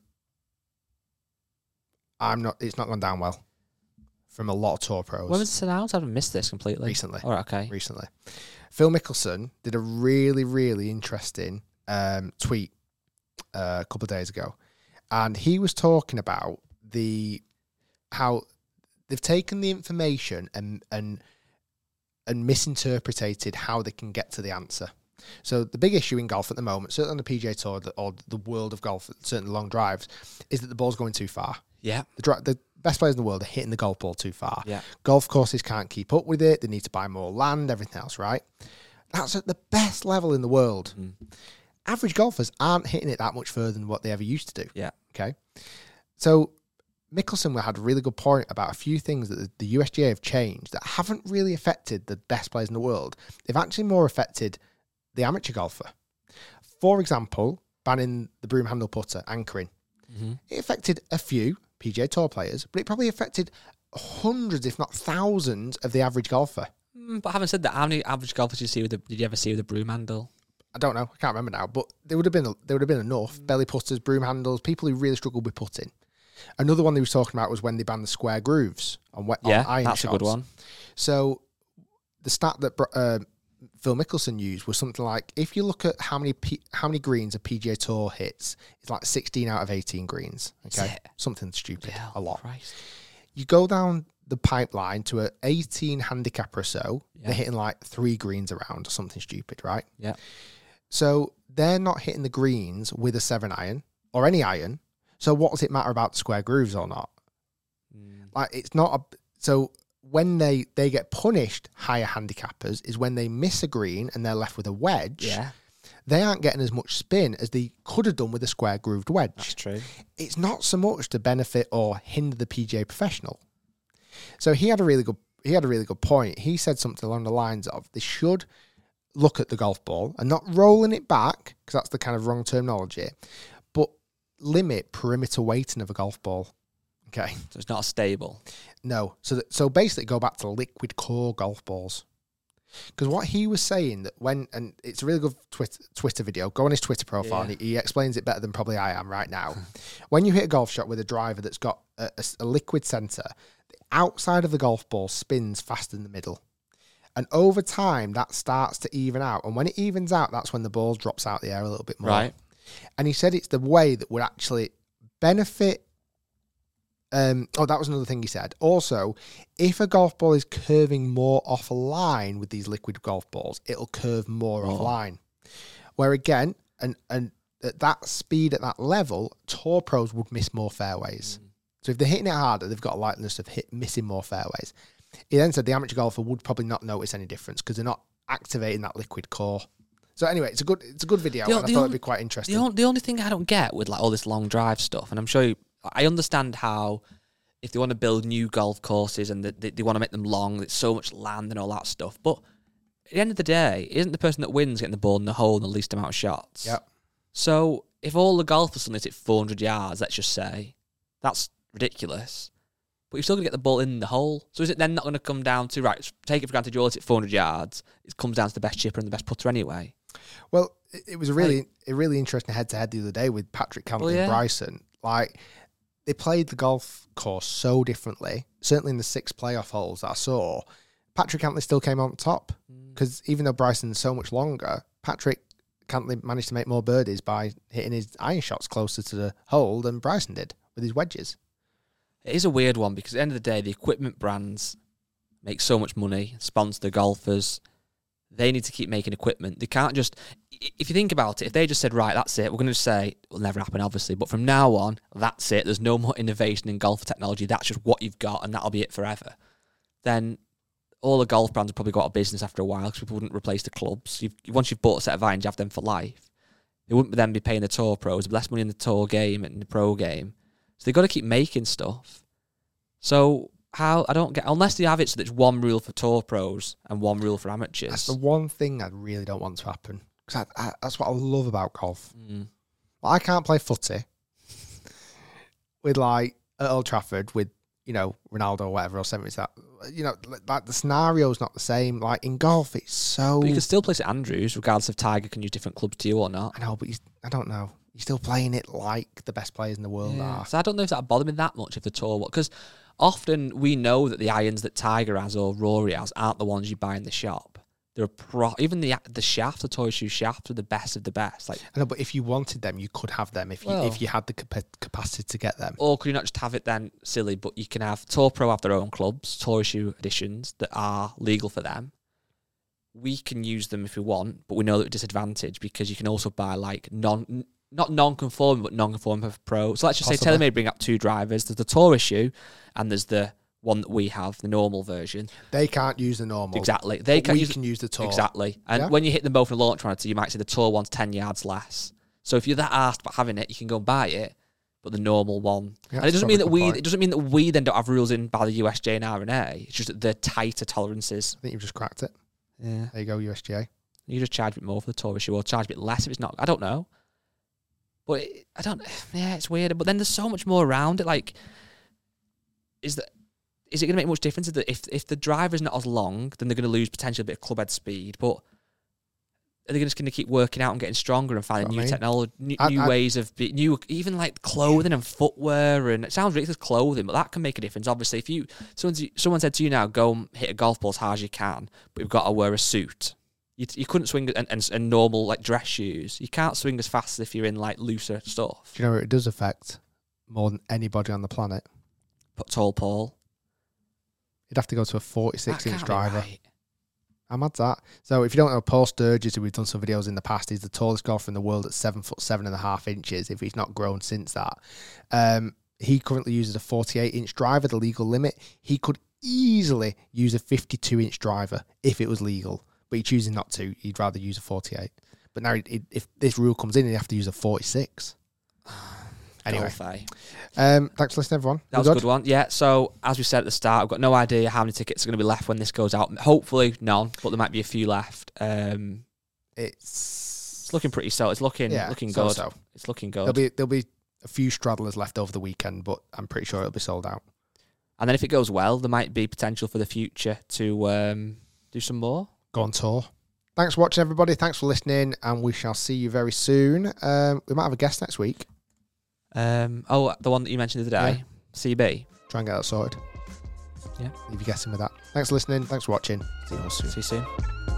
I'm not. It's not gone down well from a lot of tour pros. When was this announced? I've missed this completely. Recently. All right, okay. Recently. Phil Mickelson did a really, really interesting um, tweet uh, a couple of days ago. And he was talking about the how they've taken the information and and and misinterpreted how they can get to the answer. So the big issue in golf at the moment, certainly on the P G A Tour or the world of golf, certainly long drives, is that the ball's going too far. Yeah. The, dri- the best players in the world are hitting the golf ball too far. Yeah. Golf courses can't keep up with it. They need to buy more land, everything else, right? That's at the best level in the world. Mm. Average golfers aren't hitting it that much further than what they ever used to do. Yeah. Okay. So Mickelson had a really good point about a few things that the, the U S G A have changed that haven't really affected the best players in the world. They've actually more affected the amateur golfer. For example, banning the broom handle putter, anchoring. Mm-hmm. It affected a few P G A Tour players, but it probably affected hundreds, if not thousands, of the average golfer. Mm, but having said that, how many average golfers did you see with the, did you ever see with a broom handle? I don't know. I can't remember now, but there would have been there would have been enough belly putters, broom handles, people who really struggled with putting. Another one they was talking about was when they banned the square grooves on wet yeah, on iron that's shots. a good one. So the stat that uh, Phil Mickelson used was something like, if you look at how many P- how many greens a P G A Tour hits, it's like sixteen out of eighteen greens. Okay, something stupid, yeah, a lot. Christ. You go down the pipeline to an eighteen handicapper or so, yeah. They're hitting like three greens around or something stupid, right? Yeah. So they're not hitting the greens with a seven iron or any iron. So what does it matter about the square grooves or not? Mm. Like it's not a so. When they, they get punished, higher handicappers, is when they miss a green and they're left with a wedge. Yeah. They aren't getting as much spin as they could have done with a square grooved wedge. That's true. It's not so much to benefit or hinder the P G A professional. So he had a really good he had a really good point. He said something along the lines of they should look at the golf ball and not rolling it back, because that's the kind of wrong terminology, but limit perimeter weighting of a golf ball. Okay. So it's not stable. No. So that, so basically go back to liquid core golf balls. Because what he was saying that when, and it's a really good Twitter, Twitter video, go on his Twitter profile yeah. and he, he explains it better than probably I am right now. When you hit a golf shot with a driver that's got a, a, a liquid center, the outside of the golf ball spins faster than the middle. And over time, that starts to even out. And when it evens out, that's when the ball drops out the air a little bit more. Right. And he said it's the way that would actually benefit. Um, oh, that was another thing he said. Also, if a golf ball is curving more off line with these liquid golf balls, it'll curve more oh. off line. Where again, and and at that speed, at that level, tour pros would miss more fairways. Mm. So if they're hitting it harder, they've got a likeliness of hit, missing more fairways. He then said the amateur golfer would probably not notice any difference because they're not activating that liquid core. So anyway, it's a good it's a good video, the, and I thought only, it'd be quite interesting. The, on, the only thing I don't get with like all this long drive stuff, and I'm sure you, I understand how if they want to build new golf courses and they, they want to make them long, it's so much land and all that stuff. But at the end of the day, isn't the person that wins getting the ball in the hole in the least amount of shots? Yep. So if all the golfers suddenly hit four hundred yards, let's just say, that's ridiculous. But you're still going to get the ball in the hole. So is it then not going to come down to, right, take it for granted you all hit four hundred yards, it comes down to the best chipper and the best putter anyway? Well, it, it was a really, a really interesting head-to-head the other day with Patrick Cantlay well, yeah. and Bryson. Like, they played the golf course so differently. Certainly in the six playoff holes that I saw, Patrick Cantley still came on top because mm. even though Bryson's so much longer, Patrick Cantley managed to make more birdies by hitting his iron shots closer to the hole than Bryson did with his wedges. It is a weird one because at the end of the day, the equipment brands make so much money, sponsor the golfers. They need to keep making equipment. They can't just, if you think about it, if they just said, right, that's it, we're going to say, it will never happen, obviously, but from now on, that's it, there's no more innovation in golf technology, that's just what you've got, and that'll be it forever, then all the golf brands have probably got out of business after a while because people wouldn't replace the clubs. You've, once you've bought a set of irons, you have them for life. They wouldn't then be paying the tour pros, there'd be less money in the tour game and the pro game. So they've got to keep making stuff. So how, I don't get, unless they have it so that it's one rule for tour pros and one rule for amateurs. That's the one thing I really don't want to happen. Because I, I, that's what I love about golf. Mm. Well, I can't play footy with, like, at Old Trafford with, you know, Ronaldo or whatever, or something like that. You know, like, the scenario's not the same. Like, in golf, it's so... But you can still place at Andrews, regardless if Tiger can use different clubs to you or not. I know, but you, I don't know. You're still playing it like the best players in the world yeah. are. So I don't know if that bother me that much if the tour... Because often we know that the irons that Tiger has or Rory has aren't the ones you buy in the shop. They're pro- even the the shafts, the toy shoe shafts, are the best of the best. Like, I know, but if you wanted them, you could have them if you well, if you had the cap- capacity to get them. Or could you not just have it then, silly? But you can have Tour Pro have their own clubs, toy shoe editions that are legal for them. We can use them if we want, but we know that we're disadvantaged because you can also buy like non not non-conforming, but non-conforming for pro. So let's just Possibly. say TaylorMade bring up two drivers. There's the Tour issue, and there's the one that we have, the normal version. They can't use the normal. Exactly. They can we use, can use the Tour. Exactly. And yeah? when you hit them both in a launch monitor, you might see the Tour one's ten yards less. So if you're that arsed about having it, you can go and buy it, but the normal one. Yeah, and it doesn't mean that we point. it doesn't mean that we then don't have rules in by the U S J and R and A. It's just that they're tighter tolerances. I think you've just cracked it. Yeah. There you go, U S J A. You just charge a bit more for the Tour issue or charge a bit less if it's not. I don't know. But it, I don't, yeah, it's weird. But then there's so much more around it. Like, is that is it going to make much difference that if if the driver's not as long, then they're going to lose potentially a bit of clubhead speed? But are they just going to keep working out and getting stronger and finding new I mean, technology, new, I, new I, ways of be, new, even like clothing and footwear? And it sounds ridiculous, clothing, but that can make a difference. Obviously, if you someone someone said to you now, go and hit a golf ball as hard as you can, but you've got to wear a suit. You, you couldn't swing and, and, and normal like dress shoes. You can't swing as fast as if you're in like looser stuff. Do you know what it does affect more than anybody on the planet? Put tall Paul. You'd have to go to a forty-six inch driver. Right. How mad's that? So if you don't know, Paul Sturgis, who we've done some videos in the past, he's the tallest golfer in the world at seven foot seven and a half inches. If he's not grown since that, um, he currently uses a forty-eight inch driver, the legal limit. He could easily use a fifty-two inch driver if it was legal. But he's choosing not to. He'd rather use a forty-eight. But now, he'd, if this rule comes in, he'd have to use a forty-six. Anyway. Um, thanks for listening, everyone. That was a good one. Yeah, so as we said at the start, I've got no idea how many tickets are going to be left when this goes out. Hopefully none, but there might be a few left. Um, it's, it's looking pretty so. It's looking yeah, looking so good. So. It's looking good. There'll be, there'll be a few straddlers left over the weekend, but I'm pretty sure it'll be sold out. And then if it goes well, there might be potential for the future to um, do some more. Go on tour. Thanks for watching, everybody. Thanks for listening, and we shall see you very soon. Um, we might have a guest next week. Um, oh, the one that you mentioned the other day, yeah. C B. Try and get that sorted. Yeah. Leave you guessing with that. Thanks for listening. Thanks for watching. See you all soon. See you soon.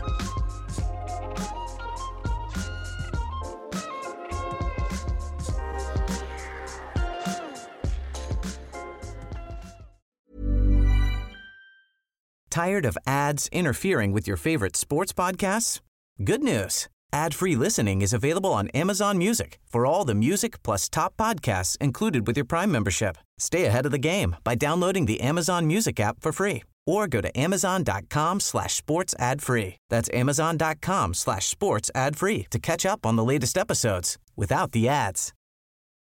Tired of ads interfering with your favorite sports podcasts? Good news. Ad-free listening is available on Amazon Music for all the music plus top podcasts included with your Prime membership. Stay ahead of the game by downloading the Amazon Music app for free or go to amazon.com slash sports ad free. That's amazon.com slash sports ad free to catch up on the latest episodes without the ads.